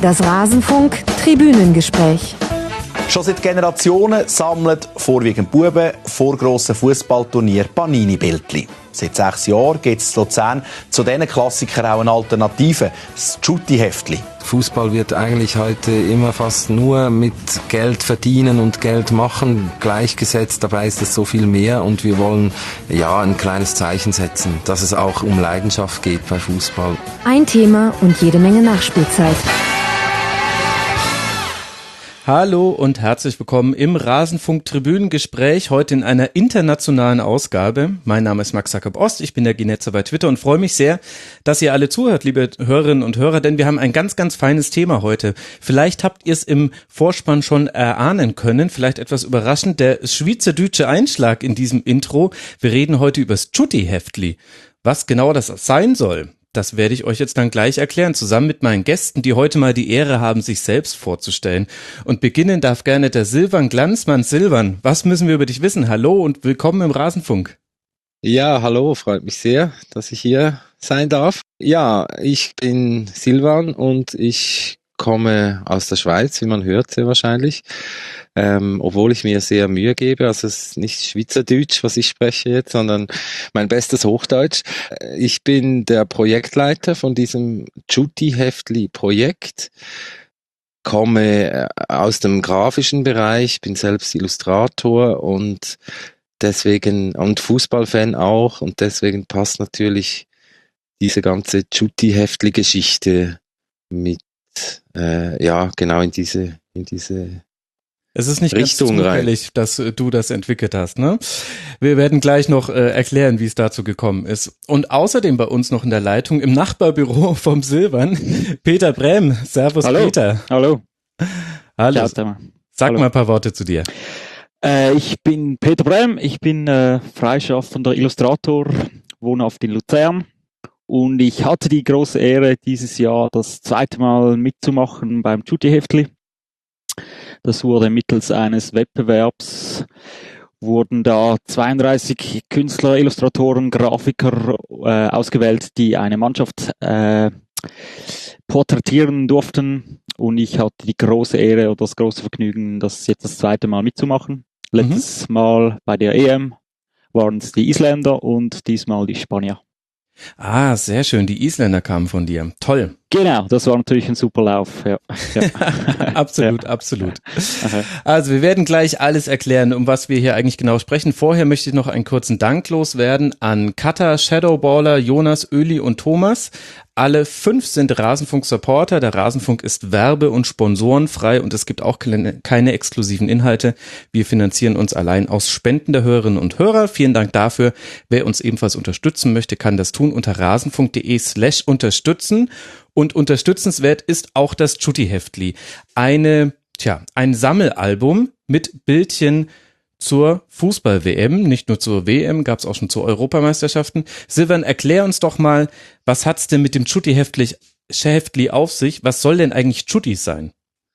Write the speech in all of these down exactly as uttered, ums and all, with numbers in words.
Das Rasenfunk-Tribünengespräch. Schon seit Generationen sammeln vorwiegend Buben vor grossen Fußballturnieren Panini-Bildchen. Seit sechs Jahren gibt es in Luzern zu diesen Klassikern auch eine Alternative, das Jutti-Heftli. Fußball wird eigentlich heute immer fast nur mit Geld verdienen und Geld machen gleichgesetzt. Dabei ist es so viel mehr und wir wollen ja ein kleines Zeichen setzen, dass es auch um Leidenschaft geht bei Fußball. Ein Thema und jede Menge Nachspielzeit. Hallo und herzlich willkommen im Rasenfunk-Tribünengespräch, heute in einer internationalen Ausgabe. Mein Name ist Max Jakob Ost, ich bin der Ginetzer bei Twitter und freue mich sehr, dass ihr alle zuhört, liebe Hörerinnen und Hörer, denn wir haben ein ganz, ganz feines Thema heute. Vielleicht habt ihr es im Vorspann schon erahnen können, vielleicht etwas überraschend, der schweizerdeutsche Einschlag in diesem Intro. Wir reden heute über das Jutti-Heftli. Was genau das sein soll, das werde ich euch jetzt dann gleich erklären, zusammen mit meinen Gästen, die heute mal die Ehre haben, sich selbst vorzustellen. Und beginnen darf gerne der Silvan Glanzmann. Silvan, was müssen wir über dich wissen? Hallo und willkommen im Rasenfunk. Ja, hallo, freut mich sehr, dass ich hier sein darf. Ja, ich bin Silvan und ich komme aus der Schweiz, wie man hört, sehr wahrscheinlich. Ähm, obwohl ich mir sehr Mühe gebe, also es ist nicht Schweizerdeutsch, was ich spreche jetzt, sondern mein bestes Hochdeutsch. Ich bin der Projektleiter von diesem Jutti-Heftli-Projekt, komme aus dem grafischen Bereich, bin selbst Illustrator und deswegen, und Fußballfan auch, und deswegen passt natürlich diese ganze Jutti-Heftli-Geschichte mit, äh, ja, genau in diese, in diese Es ist nicht Richtung ganz zufällig, dass äh, du das entwickelt hast, ne? Wir werden gleich noch äh, erklären, wie es dazu gekommen ist. Und außerdem bei uns noch in der Leitung im Nachbarbüro vom Silvan, Peter Brehm. Servus, Hallo. Peter. Hallo. Hallo. Ciao, Sag Hallo. mal ein paar Worte zu dir. Äh, ich bin Peter Brehm, ich bin äh, freischaffender Illustrator, wohnhaft in Luzern. Und ich hatte die große Ehre, dieses Jahr das zweite Mal mitzumachen beim Jutti-Heftli. Das wurde mittels eines Wettbewerbs, wurden da zweiunddreißig Künstler, Illustratoren, Grafiker äh, ausgewählt, die eine Mannschaft äh, porträtieren durften. Und ich hatte die große Ehre oder das große Vergnügen, das jetzt das zweite Mal mitzumachen. Letztes mhm. Mal bei der E M waren es die Isländer und diesmal die Spanier. Ah, sehr schön. Die Isländer kamen von dir. Toll. Genau, das war natürlich ein super Lauf. Ja. Ja. absolut, ja. absolut. Okay. Also wir werden gleich alles erklären, um was wir hier eigentlich genau sprechen. Vorher möchte ich noch einen kurzen Dank loswerden an Kata, Shadowballer, Jonas, Öli und Thomas. Alle fünf sind Rasenfunk-Supporter. Der Rasenfunk ist werbe- und sponsorenfrei und es gibt auch keine, keine exklusiven Inhalte. Wir finanzieren uns allein aus Spenden der Hörerinnen und Hörer. Vielen Dank dafür. Wer uns ebenfalls unterstützen möchte, kann das tun unter rasenfunk.de slash unterstützen. Und unterstützenswert ist auch das Jutti-Heftli. Eine, tja, ein Sammelalbum mit Bildchen zur Fußball-W M, nicht nur zur W M, gab es auch schon zu Europameisterschaften. Silvan, erklär uns doch mal, was hat's denn mit dem Jutti-Heftli auf sich? Was soll denn eigentlich Jutti sein?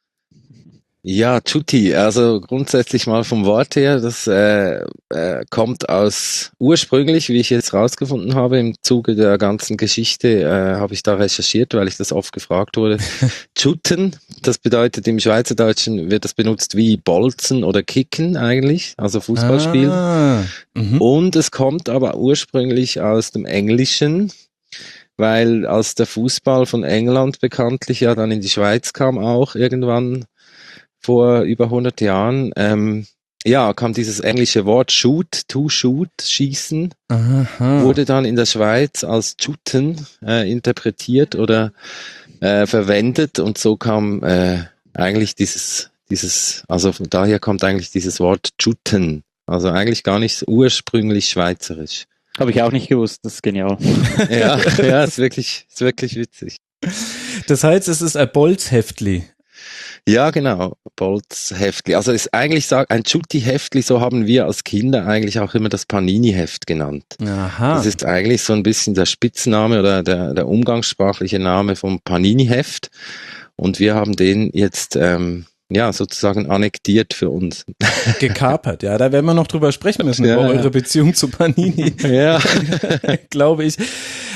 Ja, Jutti, also grundsätzlich mal vom Wort her, das äh, äh, kommt aus, ursprünglich, wie ich jetzt rausgefunden habe, im Zuge der ganzen Geschichte, äh, habe ich da recherchiert, weil ich das oft gefragt wurde. Jutten, das bedeutet im Schweizerdeutschen wird das benutzt wie Bolzen oder Kicken eigentlich, also Fußballspielen. Ah, mhm. Und es kommt aber ursprünglich aus dem Englischen, weil als der Fußball von England bekanntlich ja dann in die Schweiz kam auch irgendwann, vor über hundert Jahren, ähm, ja, kam dieses englische Wort shoot, to shoot, schießen, Aha. wurde dann in der Schweiz als Jutten äh, interpretiert oder äh, verwendet und so kam äh, eigentlich dieses, dieses, also von daher kommt eigentlich dieses Wort Jutten, also eigentlich gar nicht ursprünglich schweizerisch. Habe ich auch nicht gewusst, das ist genial. ja, ja, ist wirklich, ist wirklich witzig. Das heißt, es ist ein Bolzheftli. Ja, genau, Bolzheftli. Also ist eigentlich sagt ein Jutti-Heftli, so haben wir als Kinder eigentlich auch immer das Panini-Heft genannt. Aha. Das ist eigentlich so ein bisschen der Spitzname oder der, der umgangssprachliche Name vom Panini-Heft. Und wir haben den jetzt ähm, ja sozusagen annektiert für uns. Gekapert, ja, da werden wir noch drüber sprechen müssen, ja, über ja. eure Beziehung zu Panini. Ja. Glaube ich.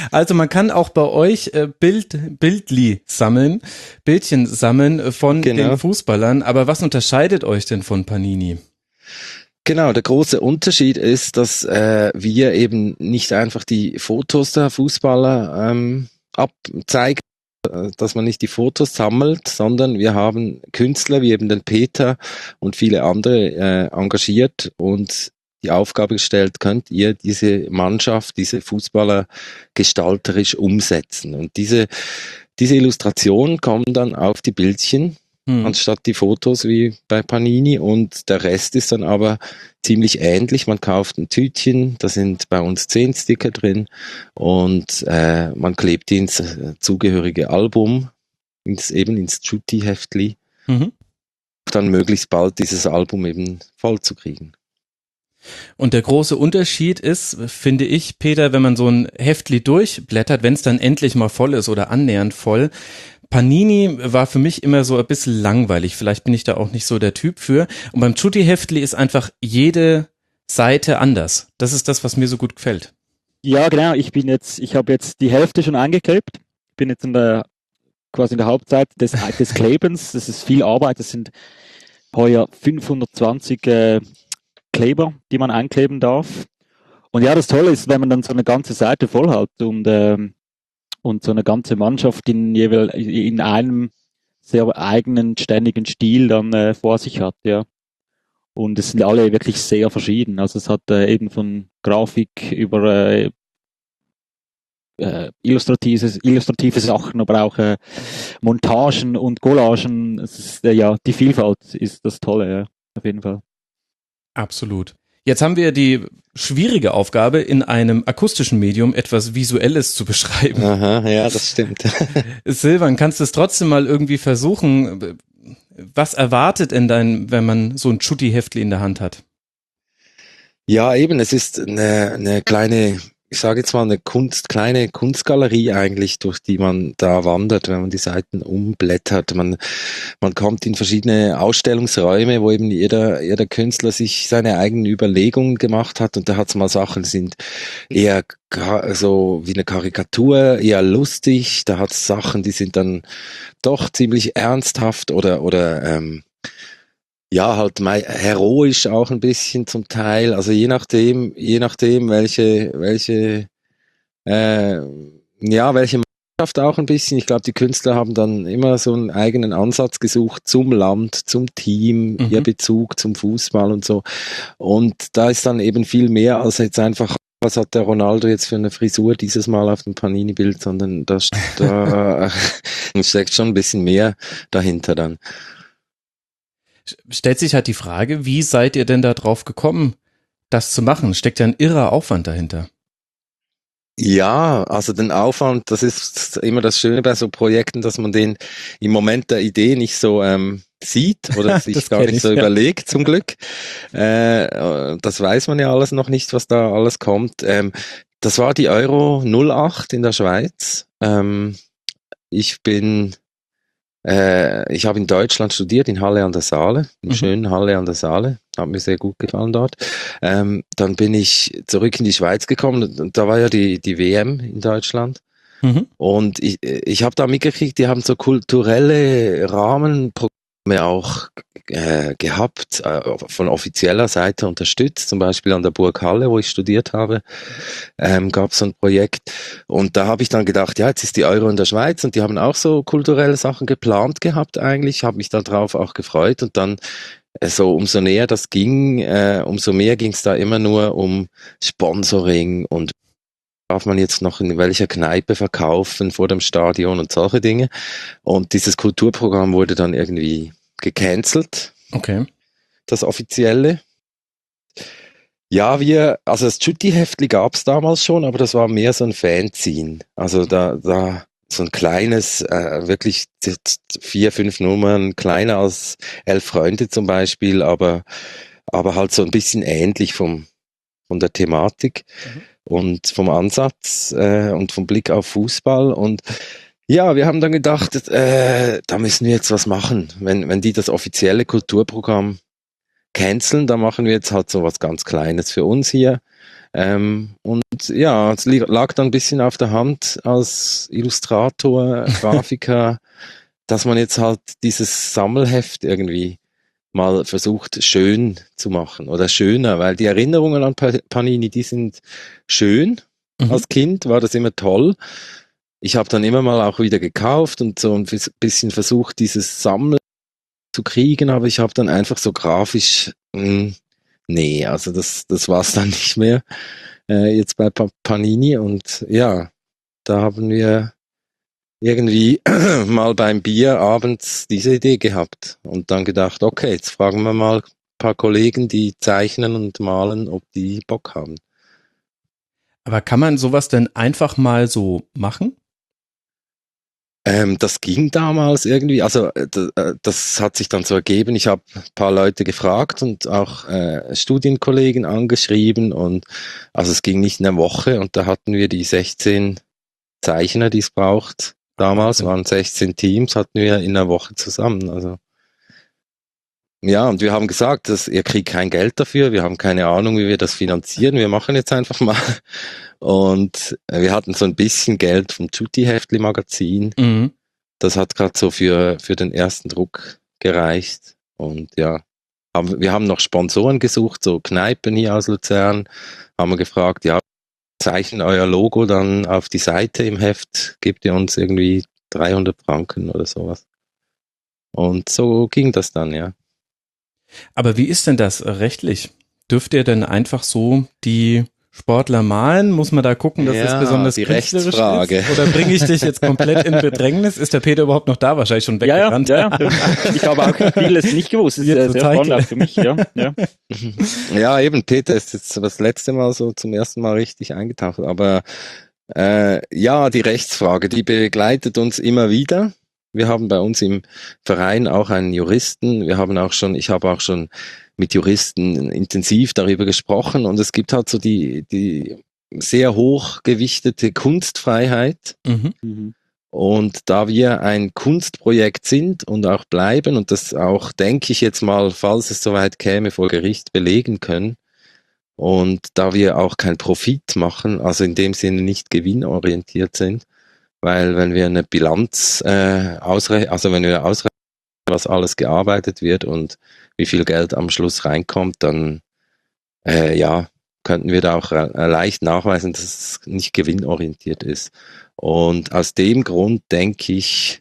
Also man kann auch bei euch äh, Bild, Bildli sammeln, Bildchen sammeln von Genau. den Fußballern. Aber was unterscheidet euch denn von Panini? Genau, der große Unterschied ist, dass äh, wir eben nicht einfach die Fotos der Fußballer ähm, abzeigen, äh, dass man nicht die Fotos sammelt, sondern wir haben Künstler wie eben den Peter und viele andere äh, engagiert und die Aufgabe gestellt, könnt ihr diese Mannschaft, diese Fußballer gestalterisch umsetzen. Und diese, diese Illustrationen kommen dann auf die Bildchen, hm. anstatt die Fotos wie bei Panini, und der Rest ist dann aber ziemlich ähnlich. Man kauft ein Tütchen, da sind bei uns zehn Sticker drin und äh, man klebt die ins äh, zugehörige Album, ins, eben ins Jutti-Heftli, mhm. dann möglichst bald dieses Album eben voll zu kriegen. Und der große Unterschied ist, finde ich, Peter, wenn man so ein Heftli durchblättert, wenn es dann endlich mal voll ist oder annähernd voll. Panini war für mich immer so ein bisschen langweilig. Vielleicht bin ich da auch nicht so der Typ für. Und beim Jutti-Heftli ist einfach jede Seite anders. Das ist das, was mir so gut gefällt. Ja, genau. Ich bin jetzt, ich habe jetzt die Hälfte schon eingeklebt. Bin jetzt in der, quasi in der Hauptseite des, des Klebens. Das ist viel Arbeit. Das sind heuer fünfhundertzwanzig äh, Kleber, die man einkleben darf. Und ja, das Tolle ist, wenn man dann so eine ganze Seite voll hat und, ähm, und so eine ganze Mannschaft in jeweils in einem sehr eigenen, ständigen Stil dann äh, vor sich hat, ja. Und es sind alle wirklich sehr verschieden. Also es hat äh, eben von Grafik über äh, äh, illustrative, illustrative Sachen, aber auch äh, Montagen und Collagen. Es ist, äh, ja, die Vielfalt ist das Tolle, ja, auf jeden Fall. Absolut. Jetzt haben wir die schwierige Aufgabe, in einem akustischen Medium etwas Visuelles zu beschreiben. Aha, ja, das stimmt. Silvan, kannst du es trotzdem mal irgendwie versuchen? Was erwartet denn dein, wenn man so ein Jutti-Heftli in der Hand hat? Ja, eben, es ist eine, eine kleine, ich sage jetzt mal eine Kunst, kleine Kunstgalerie eigentlich, durch die man da wandert, wenn man die Seiten umblättert. Man, man kommt in verschiedene Ausstellungsräume, wo eben jeder, jeder Künstler sich seine eigenen Überlegungen gemacht hat, und da hat es mal Sachen, die sind eher so wie eine Karikatur, eher lustig, da hat es Sachen, die sind dann doch ziemlich ernsthaft oder, oder, ähm, ja, halt heroisch auch ein bisschen zum Teil, also je nachdem, je nachdem, welche, welche, äh, ja, welche Mannschaft auch ein bisschen. Ich glaube, die Künstler haben dann immer so einen eigenen Ansatz gesucht zum Land, zum Team, mhm. ihr Bezug zum Fußball und so. Und da ist dann eben viel mehr als jetzt einfach, was hat der Ronaldo jetzt für eine Frisur dieses Mal auf dem Panini-Bild, sondern da, da steckt schon ein bisschen mehr dahinter dann. Stellt sich halt die Frage, wie seid ihr denn da drauf gekommen, das zu machen? Steckt ja ein irrer Aufwand dahinter. Ja, also den Aufwand, das ist immer das Schöne bei so Projekten, dass man den im Moment der Idee nicht so ähm, sieht oder sich gar nicht ich, so ja. überlegt, zum Glück. Äh, das weiß man ja alles noch nicht, was da alles kommt. Ähm, das war die Euro null acht in der Schweiz. Ähm, ich bin Äh, ich habe in Deutschland studiert, in Halle an der Saale, in mhm. schönen Halle an der Saale, hat mir sehr gut gefallen dort. Ähm, dann bin ich zurück in die Schweiz gekommen, und da war ja die, die W M in Deutschland. Mhm. Und ich, ich habe da mitgekriegt, die haben so kulturelle Rahmenprogramme auch äh, gehabt, äh, von offizieller Seite unterstützt, zum Beispiel an der Burg Halle, wo ich studiert habe, ähm, gab es so ein Projekt, und da habe ich dann gedacht, ja, jetzt ist die Euro in der Schweiz und die haben auch so kulturelle Sachen geplant gehabt eigentlich, habe mich darauf auch gefreut, und dann äh, so umso näher das ging, äh, umso mehr ging es da immer nur um Sponsoring und darf man jetzt noch in welcher Kneipe verkaufen vor dem Stadion und solche Dinge. Und dieses Kulturprogramm wurde dann irgendwie gecancelt. Okay. Das offizielle. Ja, wir, also das Jutti-Heftli gab es damals schon, aber das war mehr so ein Fanzine. Also da, da so ein kleines, äh, wirklich vier, fünf Nummern, kleiner als elf Freunde zum Beispiel, aber, aber halt so ein bisschen ähnlich vom, von der Thematik. Mhm. Und vom Ansatz äh, und vom Blick auf Fußball. Und ja, wir haben dann gedacht, äh, da müssen wir jetzt was machen. Wenn, wenn die das offizielle Kulturprogramm canceln, dann machen wir jetzt halt so was ganz Kleines für uns hier. Ähm, und ja, es lag dann ein bisschen auf der Hand als Illustrator, Grafiker, dass man jetzt halt dieses Sammelheft irgendwie mal versucht schön zu machen oder schöner, weil die Erinnerungen an Panini, die sind schön. Mhm. Als Kind war das immer toll. Ich habe dann immer mal auch wieder gekauft und so ein bisschen versucht, dieses Sammeln zu kriegen, aber ich habe dann einfach so grafisch, mh, nee, also das, das war es dann nicht mehr äh, jetzt bei Panini und ja, da haben wir irgendwie mal beim Bier abends diese Idee gehabt und dann gedacht, okay, jetzt fragen wir mal ein paar Kollegen, die zeichnen und malen, ob die Bock haben. Aber kann man sowas denn einfach mal so machen? Ähm, das ging damals irgendwie, also das, das hat sich dann so ergeben. Ich habe ein paar Leute gefragt und auch äh, Studienkollegen angeschrieben und also es ging nicht in einer Woche und da hatten wir die sechzehn Zeichner, die es braucht. Damals okay. waren sechzehn Teams, hatten wir in einer Woche zusammen. Also ja, und wir haben gesagt, dass ihr kriegt kein Geld dafür, wir haben keine Ahnung, wie wir das finanzieren, wir machen jetzt einfach mal. Und wir hatten so ein bisschen Geld vom Tutti-Heftli-Magazin. Mhm. Das hat gerade so für, für den ersten Druck gereicht. Und ja, haben, wir haben noch Sponsoren gesucht, so Kneipen hier aus Luzern, haben wir gefragt, ja, zeichnen euer Logo dann auf die Seite im Heft, gebt ihr uns irgendwie dreihundert Franken oder sowas. Und so ging das dann, ja. Aber wie ist denn das rechtlich? Dürft ihr denn einfach so die Sportler malen? Muss man da gucken, dass ja, das besonders die künstlerisch Rechtsfrage. ist? Oder bringe ich dich jetzt komplett in Bedrängnis? Ist der Peter überhaupt noch da? Wahrscheinlich schon weggerannt. Ja, ja, ja. Ich habe auch vieles nicht gewusst. Das ist sehr, sehr spannend auch für mich. Ja, ja. Ja, eben, Peter ist jetzt das letzte Mal so zum ersten Mal richtig eingetaucht. Aber äh, ja, die Rechtsfrage, die begleitet uns immer wieder. Wir haben bei uns im Verein auch einen Juristen. Wir haben auch schon, ich habe auch schon mit Juristen intensiv darüber gesprochen und es gibt halt so die, die sehr hochgewichtete Kunstfreiheit. Mhm. Und da wir ein Kunstprojekt sind und auch bleiben und das auch, denke ich jetzt mal, falls es soweit käme, vor Gericht belegen können und da wir auch kein Profit machen, also in dem Sinne nicht gewinnorientiert sind, weil wenn wir eine Bilanz äh, ausrechnen, also wenn wir ausrechnen, was alles gearbeitet wird und wie viel Geld am Schluss reinkommt, dann äh, ja, könnten wir da auch äh, leicht nachweisen, dass es nicht gewinnorientiert ist. Und aus dem Grund denke ich,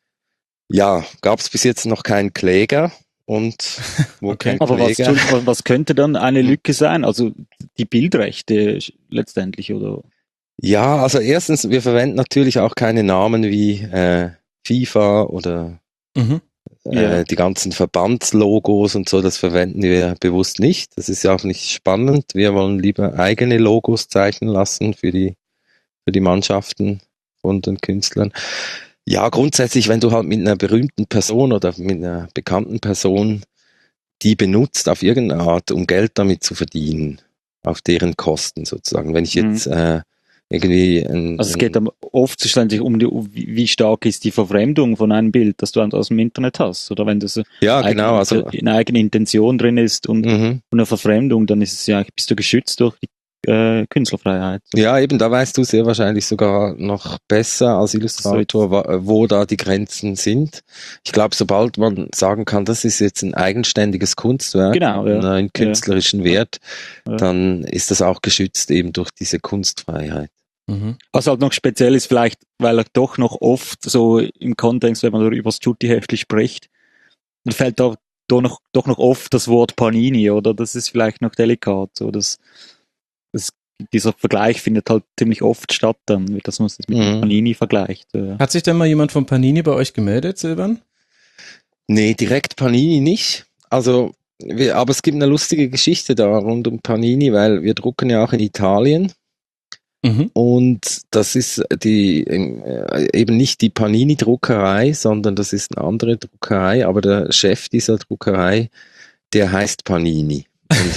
ja, gab es bis jetzt noch keinen Kläger und wo okay. kein Aber Kläger. Was, was könnte dann eine Lücke sein? Also die Bildrechte letztendlich, oder? Ja, also erstens, wir verwenden natürlich auch keine Namen wie äh, FIFA oder mhm. äh, ja. die ganzen Verbandslogos und so, das verwenden wir bewusst nicht. Das ist ja auch nicht spannend. Wir wollen lieber eigene Logos zeichnen lassen für die, für die Mannschaften von den Künstlern. Ja, grundsätzlich, wenn du halt mit einer berühmten Person oder mit einer bekannten Person die benutzt auf irgendeine Art, um Geld damit zu verdienen, auf deren Kosten sozusagen. Wenn ich jetzt mhm. äh, irgendwie ein, also es geht dann oft zuständig um die, wie stark ist die Verfremdung von einem Bild, das du aus dem Internet hast, oder wenn das ja, genau, also eine eigene Intention drin ist und mhm. eine Verfremdung, dann ist es ja, bist du geschützt durch die äh, Künstlerfreiheit. Ja, eben, da weißt du sehr wahrscheinlich sogar noch besser als Illustrator, wo, wo da die Grenzen sind. Ich glaube, sobald man sagen kann, das ist jetzt ein eigenständiges Kunstwerk, genau, ja. einen künstlerischen ja. Wert, ja. dann ist das auch geschützt eben durch diese Kunstfreiheit. Mhm. Was halt noch speziell ist vielleicht, weil er doch noch oft so im Kontext, wenn man über das Tutti-Heftli spricht, dann fällt da doch noch, doch noch oft das Wort Panini, oder? Das ist vielleicht noch delikat, so das, das dieser Vergleich findet halt ziemlich oft statt dann, dass man es mit mhm. Panini vergleicht. Hat sich denn mal jemand von Panini bei euch gemeldet, Silvan? Nee, direkt Panini nicht. Also, wir, aber es gibt eine lustige Geschichte da rund um Panini, weil wir drucken ja auch in Italien. Mhm. Und das ist die eben nicht die Panini-Druckerei, sondern das ist eine andere Druckerei, aber der Chef dieser Druckerei, der heißt Panini.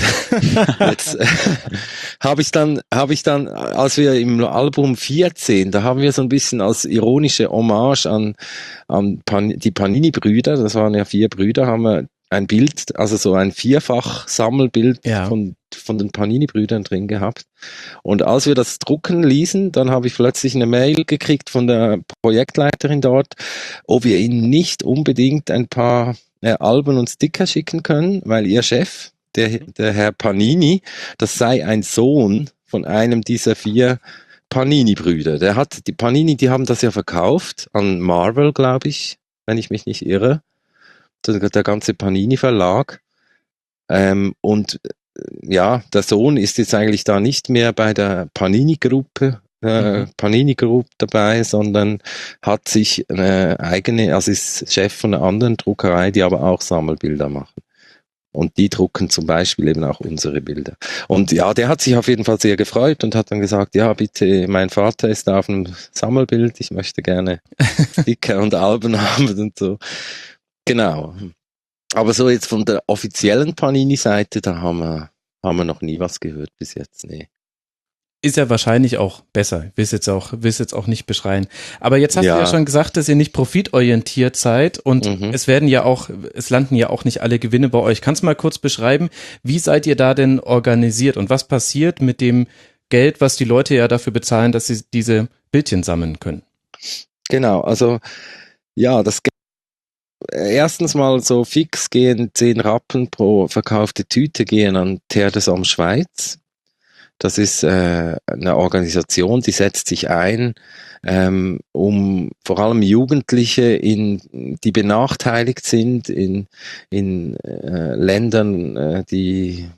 Und jetzt äh, habe ich dann, habe ich dann, als wir im Album vierzehn, da haben wir so ein bisschen als ironische Hommage an, an Pan, die Panini-Brüder, das waren ja vier Brüder, haben wir ein Bild, also so ein Vierfach-Sammelbild Ja. von, von den Panini-Brüdern drin gehabt. Und als wir das drucken ließen, dann habe ich plötzlich eine Mail gekriegt von der Projektleiterin dort, ob wir ihnen nicht unbedingt ein paar äh, Alben und Sticker schicken können, weil ihr Chef, der, der Herr Panini, das sei ein Sohn von einem dieser vier Panini-Brüder. Der hat, die Panini, die haben das ja verkauft an Marvel, glaube ich, wenn ich mich nicht irre. Der, der ganze Panini-Verlag. Ähm, und äh, ja, der Sohn ist jetzt eigentlich da nicht mehr bei der Panini-Gruppe, äh, Mhm. Panini-Group dabei, sondern hat sich eine eigene, also ist Chef von einer anderen Druckerei, die aber auch Sammelbilder machen. Und die drucken zum Beispiel eben auch unsere Bilder. Und ja, der hat sich auf jeden Fall sehr gefreut und hat dann gesagt, ja, bitte, mein Vater ist da auf einem Sammelbild, ich möchte gerne Sticker und Alben haben und so. Genau. Aber so jetzt von der offiziellen Panini-Seite, da haben wir, haben wir noch nie was gehört bis jetzt, nee. Ist ja wahrscheinlich auch besser. Ich will es jetzt auch, will es jetzt auch nicht beschreien. Aber jetzt hast Ja. du ja schon gesagt, dass ihr nicht profitorientiert seid und Mhm. es werden ja auch, es landen ja auch nicht alle Gewinne bei euch. Kannst du mal kurz beschreiben, wie seid ihr da denn organisiert und was passiert mit dem Geld, was die Leute ja dafür bezahlen, dass sie diese Bildchen sammeln können? Genau, also ja, das Ge- erstens mal so fix gehen zehn Rappen pro verkaufte Tüte gehen an Terre des Hommes Schweiz. Das ist äh, eine Organisation, die setzt sich ein, ähm, um vor allem Jugendliche, in, die benachteiligt sind, in, in äh, Ländern, äh, die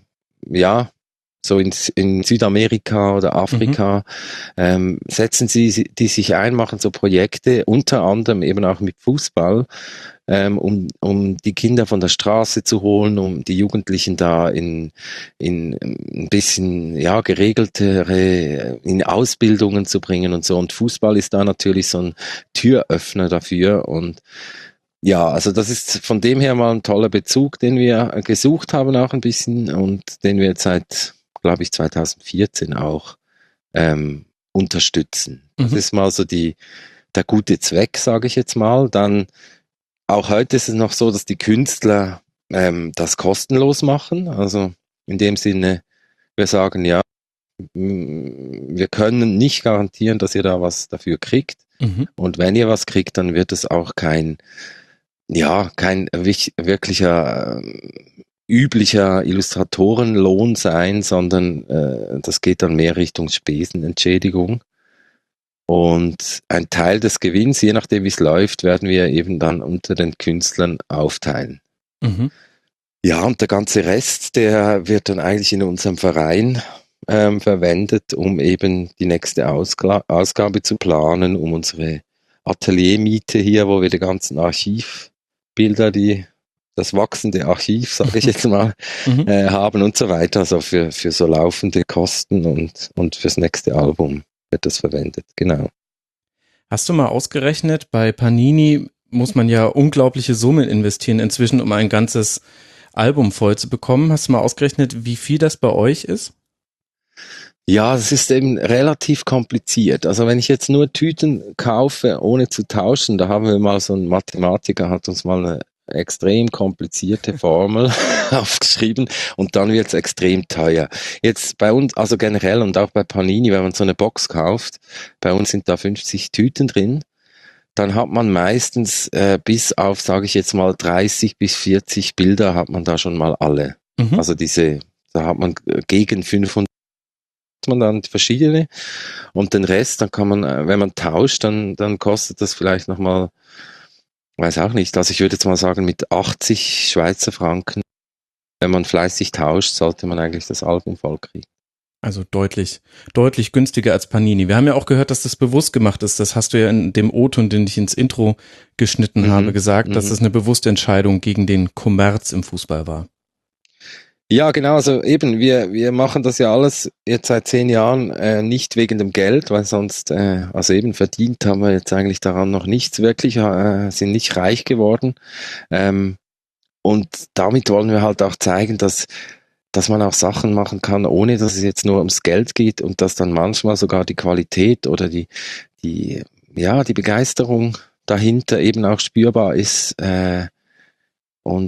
ja so in, in Südamerika oder Afrika, ähm, setzen sie die sich ein, machen so Projekte, unter anderem eben auch mit Fußball, ähm, um, um die Kinder von der Straße zu holen, um die Jugendlichen da in, in ein bisschen ja geregeltere, in Ausbildungen zu bringen und so. Und Fußball ist da natürlich so ein Türöffner dafür. Und ja, also das ist von dem her mal ein toller Bezug, den wir gesucht haben auch ein bisschen und den wir jetzt seit, glaube ich, zwanzig vierzehn auch ähm, unterstützen. Das Mhm. ist mal so die der gute Zweck, sage ich jetzt mal. Dann auch heute ist es noch so, dass die Künstler ähm, das kostenlos machen. Also in dem Sinne, wir sagen ja, m- wir können nicht garantieren, dass ihr da was dafür kriegt. Mhm. Und wenn ihr was kriegt, dann wird es auch kein, ja, kein wich- wirklicher ähm, üblicher Illustratorenlohn sein, sondern äh, das geht dann mehr Richtung Spesenentschädigung. Und ein Teil des Gewinns, je nachdem wie es läuft, werden wir eben dann unter den Künstlern aufteilen. Mhm. Ja, und der ganze Rest, der wird dann eigentlich in unserem Verein ähm, verwendet, um eben die nächste Ausgla- Ausgabe zu planen, um unsere Ateliermiete hier, wo wir die ganzen Archivbilder, die das wachsende Archiv, sage ich jetzt mal, Mhm. äh, haben und so weiter. Also für, für so laufende Kosten und, und fürs nächste Album wird das verwendet, genau. Hast du mal ausgerechnet, bei Panini muss man ja unglaubliche Summen investieren inzwischen, um ein ganzes Album voll zu bekommen. Hast du mal ausgerechnet, wie viel das bei euch ist? Ja, es ist eben relativ kompliziert. Also wenn ich jetzt nur Tüten kaufe, ohne zu tauschen, da haben wir mal so ein Mathematiker, hat uns mal eine extrem komplizierte Formel aufgeschrieben und dann wird es extrem teuer. Jetzt bei uns, also generell und auch bei Panini, wenn man so eine Box kauft, bei uns sind da fünfzig Tüten drin, dann hat man meistens äh, bis auf, sage ich jetzt mal, dreißig bis vierzig Bilder hat man da schon mal alle. Mhm. Also diese, da hat man äh, gegen fünfhundert man dann verschiedene und den Rest, dann kann man, äh, wenn man tauscht, dann, dann kostet das vielleicht nochmal, weiß auch nicht, also ich würde jetzt mal sagen, mit achtzig Schweizer Franken, wenn man fleißig tauscht, sollte man eigentlich das Album voll kriegen. Also deutlich, deutlich günstiger als Panini. Wir haben ja auch gehört, dass das bewusst gemacht ist. Das hast du ja in dem O-Ton, den ich ins Intro geschnitten Mhm. habe, gesagt, dass Mhm. es eine bewusste Entscheidung gegen den Kommerz im Fußball war. Ja, genau, also eben, wir, wir machen das ja alles jetzt seit zehn Jahren äh, nicht wegen dem Geld, weil sonst, äh, also eben verdient haben wir jetzt eigentlich daran noch nichts wirklich, äh, sind nicht reich geworden. Ähm, und damit wollen wir halt auch zeigen, dass, dass man auch Sachen machen kann, ohne dass es jetzt nur ums Geld geht und dass dann manchmal sogar die Qualität oder die, die, ja, die Begeisterung dahinter eben auch spürbar ist. Äh, und, und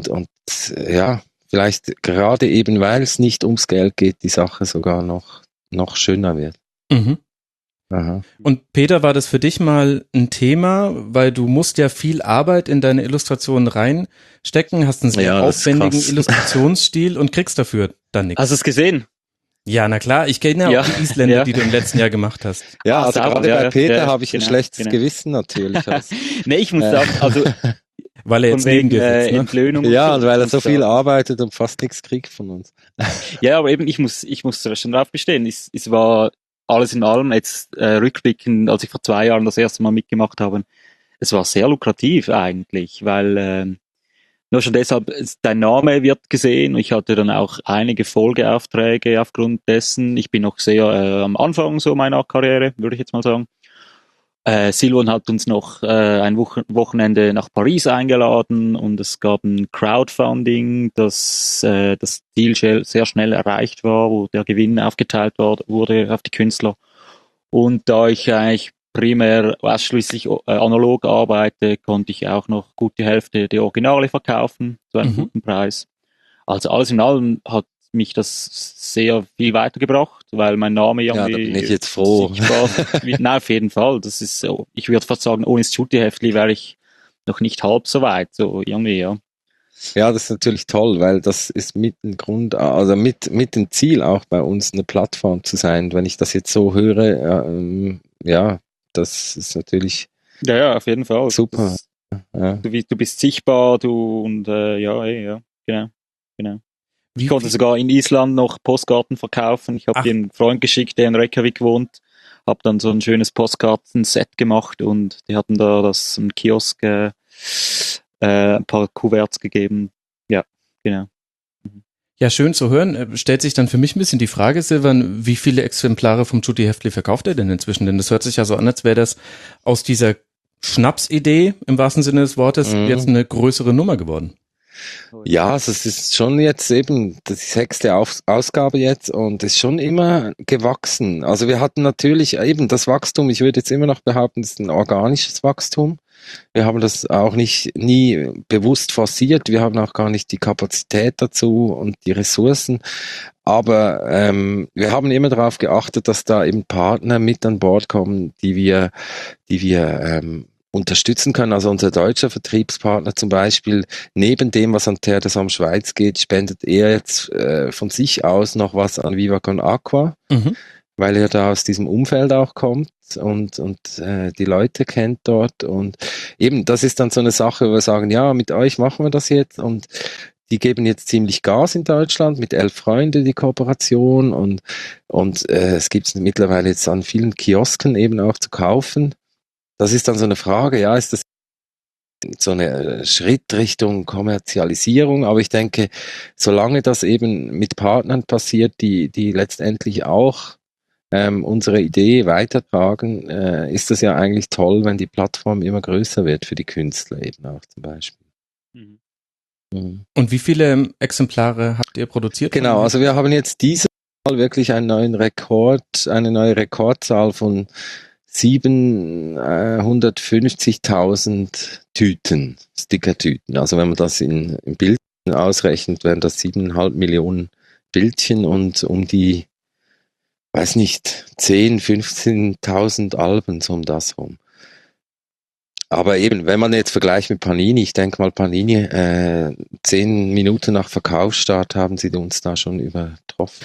ja, vielleicht gerade eben, weil es nicht ums Geld geht, die Sache sogar noch, noch schöner wird. Mhm. Aha. Und Peter, war das für dich mal ein Thema, weil du musst ja viel Arbeit in deine Illustrationen reinstecken, hast einen sehr Ja, das ist aufwendigen krass. Illustrationsstil und kriegst dafür dann nichts. Hast du es gesehen? Ja, na klar, ich kenne ja, Ja, auch die Isländer, ja. die du im letzten Jahr gemacht hast. Ja, Ah, also sauber, gerade ja, bei ja, Peter ja, habe ich ein genau, schlechtes genau. Gewissen natürlich. Also, Nee, ich muss Äh. sagen, also Weil er jetzt von neben wegen dir äh, sitzt, ne? Entlöhnung. ja, und weil er muss so ich viel sagen. arbeitet und fast nichts kriegt von uns. Ja, aber eben, ich muss, ich muss schon drauf bestehen. Es, es war alles in allem, jetzt äh, rückblickend, als ich vor zwei Jahren das erste Mal mitgemacht habe, es war sehr lukrativ eigentlich, weil ähm, nur schon deshalb, es- dein Name wird gesehen. Ich hatte dann auch einige Folgeaufträge aufgrund dessen. Ich bin noch sehr äh, am Anfang so meiner Karriere, würde ich jetzt mal sagen. Äh, Silvan hat uns noch äh, ein Wochen Wochenende nach Paris eingeladen und es gab ein Crowdfunding, das äh, das Ziel schnell, sehr schnell erreicht war, wo der Gewinn aufgeteilt war, wurde auf die Künstler. Und da ich eigentlich primär ausschließlich äh, analog arbeite, konnte ich auch noch gut die Hälfte der Originale verkaufen zu einem Mhm. guten Preis. Also alles in allem hat mich das sehr viel weitergebracht, weil mein Name Ja, da irgendwie bin ich jetzt froh. sichtbar wird. Nein, auf jeden Fall. Das ist so, ich würde fast sagen, ohne das Shooty-Heftli wäre ich noch nicht halb so weit, so irgendwie, ja. Ja, das ist natürlich toll, weil das ist mit dem Grund, also mit, mit dem Ziel auch bei uns eine Plattform zu sein. Wenn ich das jetzt so höre, ähm, ja, das ist natürlich Ja, ja, auf jeden Fall. super. Das, Ja. du, bist- du bist sichtbar, du und äh, ja, eh, ja, genau, genau. Wie Ich konnte viel- sogar in Island noch Postkarten verkaufen. Ich habe Ach. dir einen Freund geschickt, der in Reykjavik wohnt, habe dann so ein schönes Postkartenset gemacht und die hatten da das im Kiosk äh, äh, ein paar Kuverts gegeben. Ja, genau. Ja, schön zu hören. Äh, Stellt sich dann für mich ein bisschen die Frage, Silvan, wie viele Exemplare vom Shooty Heftli verkauft er denn inzwischen? Denn das hört sich ja so an, als wäre das aus dieser Schnapsidee im wahrsten Sinne des Wortes Mhm. jetzt eine größere Nummer geworden. Ja, also es ist schon jetzt eben die sechste Auf Ausgabe jetzt und ist schon immer gewachsen. Also wir hatten natürlich eben das Wachstum, ich würde jetzt immer noch behaupten, es ist ein organisches Wachstum. Wir haben das auch nicht nie bewusst forciert, wir haben auch gar nicht die Kapazität dazu und die Ressourcen. Aber ähm, wir haben immer darauf geachtet, dass da eben Partner mit an Bord kommen, die wir, die wir ähm, unterstützen können. Also unser deutscher Vertriebspartner zum Beispiel, neben dem, was an Terre des Hommes Schweiz geht, spendet er jetzt äh, von sich aus noch was an Viva con Aqua, Mhm. weil er da aus diesem Umfeld auch kommt und, und äh, die Leute kennt dort. Und eben, das ist dann so eine Sache, wo wir sagen, ja, mit euch machen wir das jetzt und die geben jetzt ziemlich Gas in Deutschland mit elf Freunde die Kooperation und, und äh, es gibt es mittlerweile jetzt an vielen Kiosken eben auch zu kaufen. Das ist dann so eine Frage, ja, ist das so eine Schritt Richtung Kommerzialisierung, aber ich denke, solange das eben mit Partnern passiert, die, die letztendlich auch ähm, unsere Idee weitertragen, äh, ist das ja eigentlich toll, wenn die Plattform immer größer wird für die Künstler eben auch zum Beispiel. Mhm. Mhm. Und wie viele Exemplare habt ihr produziert? Genau, also wir haben jetzt dieses Mal wirklich einen neuen Rekord, eine neue Rekordzahl von siebenhundertfünfzigtausend Tüten, Stickertüten. Also wenn man das in, in Bildchen ausrechnet, wären das siebeneinhalb Millionen Bildchen und um die, weiß nicht, zehn, fünfzehntausend Alben, so um das rum. Aber eben, wenn man jetzt vergleicht mit Panini, ich denke mal Panini, äh, zehn Minuten nach Verkaufsstart haben sie uns da schon übertroffen.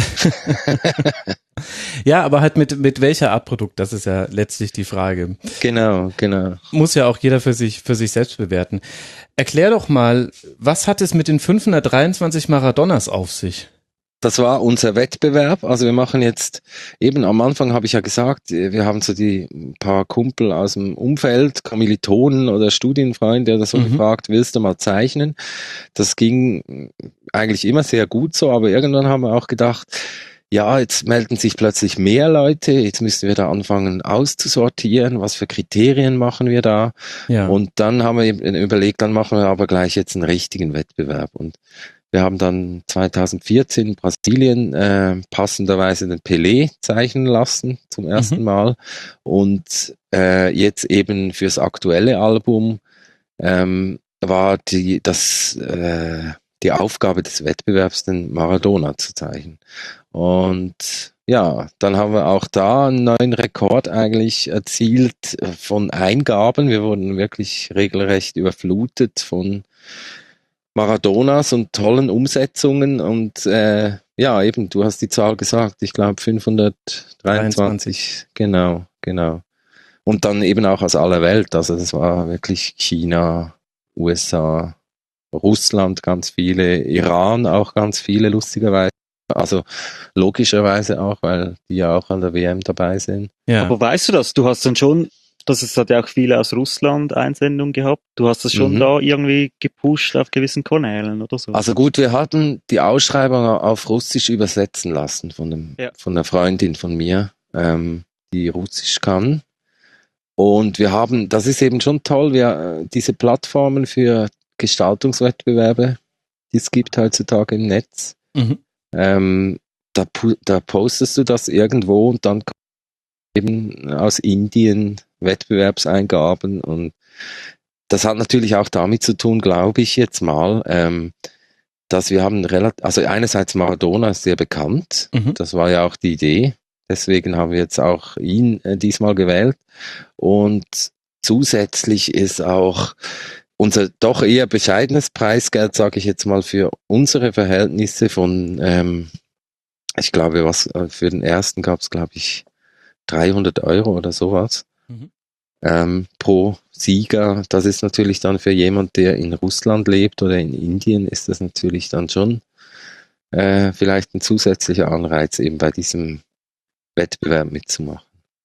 Ja, aber halt mit, mit welcher Art Produkt, das ist ja letztlich die Frage. Genau, genau. Muss ja auch jeder für sich, für sich selbst bewerten. Erklär doch mal, was hat es mit den fünfhundertdreiundzwanzig Maradonas auf sich? Das war unser Wettbewerb. Also wir machen jetzt, eben am Anfang habe ich ja gesagt, wir haben so die paar Kumpel aus dem Umfeld, Kommilitonen oder Studienfreunde oder so Mhm. gefragt, willst du mal zeichnen? Das ging eigentlich immer sehr gut so, aber irgendwann haben wir auch gedacht, ja, jetzt melden sich plötzlich mehr Leute, jetzt müssen wir da anfangen auszusortieren, was für Kriterien machen wir da? Ja. Und dann haben wir eben überlegt, dann machen wir aber gleich jetzt einen richtigen Wettbewerb. Und wir haben dann zweitausendvierzehn in Brasilien äh, passenderweise den Pelé zeichnen lassen zum ersten Mhm. Mal und äh, jetzt eben fürs aktuelle Album ähm, war die, das, äh, die Aufgabe des Wettbewerbs, den Maradona zu zeichnen. Und ja, dann haben wir auch da einen neuen Rekord eigentlich erzielt von Eingaben. Wir wurden wirklich regelrecht überflutet von Maradonas und tollen Umsetzungen und äh, ja, eben, du hast die Zahl gesagt, ich glaube fünfhundertdreiundzwanzig, genau, genau. Und dann eben auch aus aller Welt, also das war wirklich China, U S A, Russland ganz viele, Iran auch ganz viele, lustigerweise. Also logischerweise auch, weil die ja auch an der W M dabei sind. Ja. Aber weißt du das? Du hast dann schon, das ist, hat ja auch viele aus Russland Einsendungen gehabt. Du hast das schon mhm. da irgendwie gepusht auf gewissen Kanälen oder so. Also gut, wir hatten die Ausschreibung auf Russisch übersetzen lassen von, dem, ja. von einer Freundin von mir, ähm, die Russisch kann. Und wir haben, das ist eben schon toll, wir, diese Plattformen für Gestaltungswettbewerbe, die es gibt heutzutage im Netz. Mhm. Ähm, da, da postest du das irgendwo und dann eben aus Indien Wettbewerbseingaben und das hat natürlich auch damit zu tun, glaube ich jetzt mal, ähm, dass wir haben relativ, also einerseits Maradona ist sehr bekannt, mhm. das war ja auch die Idee, deswegen haben wir jetzt auch ihn äh, diesmal gewählt und zusätzlich ist auch unser doch eher bescheidenes Preisgeld, sage ich jetzt mal, für unsere Verhältnisse von, ähm, ich glaube, was für den ersten gab es, glaube ich, dreihundert Euro oder sowas mhm. ähm, pro Sieger. Das ist natürlich dann für jemand, der in Russland lebt oder in Indien, ist das natürlich dann schon äh, vielleicht ein zusätzlicher Anreiz, eben bei diesem Wettbewerb mitzumachen.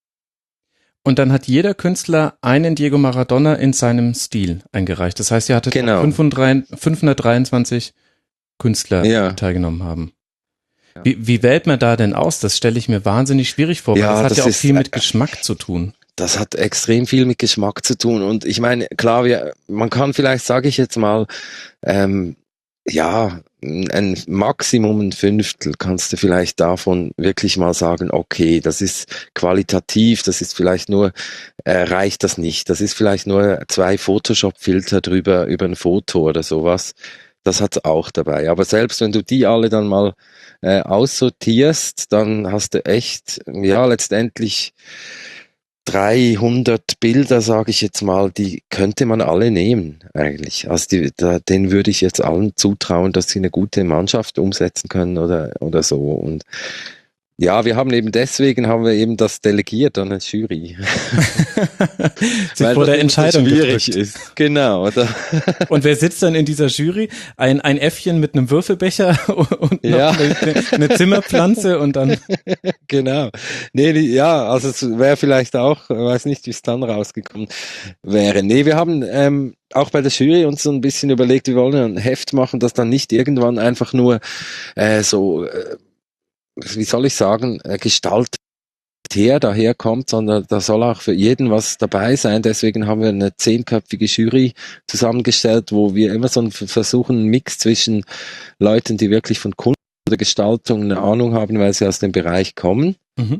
Und dann hat jeder Künstler einen Diego Maradona in seinem Stil eingereicht. Das heißt, ihr hattet genau. fünfhundertdreiundzwanzig Künstler, ja. die teilgenommen haben. Ja. Wie, wie wählt man da denn aus? Das stelle ich mir wahnsinnig schwierig vor, weil ja, das hat das ja auch ist, viel mit Geschmack zu tun. Das hat extrem viel mit Geschmack zu tun. Und ich meine, klar, wir, man kann vielleicht, sage ich jetzt mal, ähm, ja, ein Maximum ein Fünftel kannst du vielleicht davon wirklich mal sagen, okay, das ist qualitativ, das ist vielleicht nur, äh, reicht das nicht, das ist vielleicht nur zwei Photoshop-Filter drüber, über ein Foto oder sowas, das hat's auch dabei. Aber selbst wenn du die alle dann mal äh, aussortierst, dann hast du echt, ja, letztendlich dreihundert Bilder, sage ich jetzt mal, die könnte man alle nehmen eigentlich. Also die, da, denen würde ich jetzt allen zutrauen, dass sie eine gute Mannschaft umsetzen können oder oder so. Und ja, wir haben eben deswegen haben wir eben das delegiert an eine Jury. Sich vor der Entscheidung schwierig gedrückt. Ist. Genau. Oder? Und wer sitzt dann in dieser Jury? Ein, ein Äffchen mit einem Würfelbecher und noch ja. eine, eine Zimmerpflanze und dann. Genau. Nee, die, ja, also es wäre vielleicht auch, weiß nicht, wie es dann rausgekommen wäre. Nee, wir haben ähm, auch bei der Jury uns so ein bisschen überlegt, wir wollen ein Heft machen, das dann nicht irgendwann einfach nur äh, so äh, wie soll ich sagen, Gestalt her daherkommt, sondern da soll auch für jeden was dabei sein. Deswegen haben wir eine zehnköpfige Jury zusammengestellt, wo wir immer so versuchen, einen Mix zwischen Leuten, die wirklich von Kunst oder Gestaltung eine Ahnung haben, weil sie aus dem Bereich kommen. Mhm.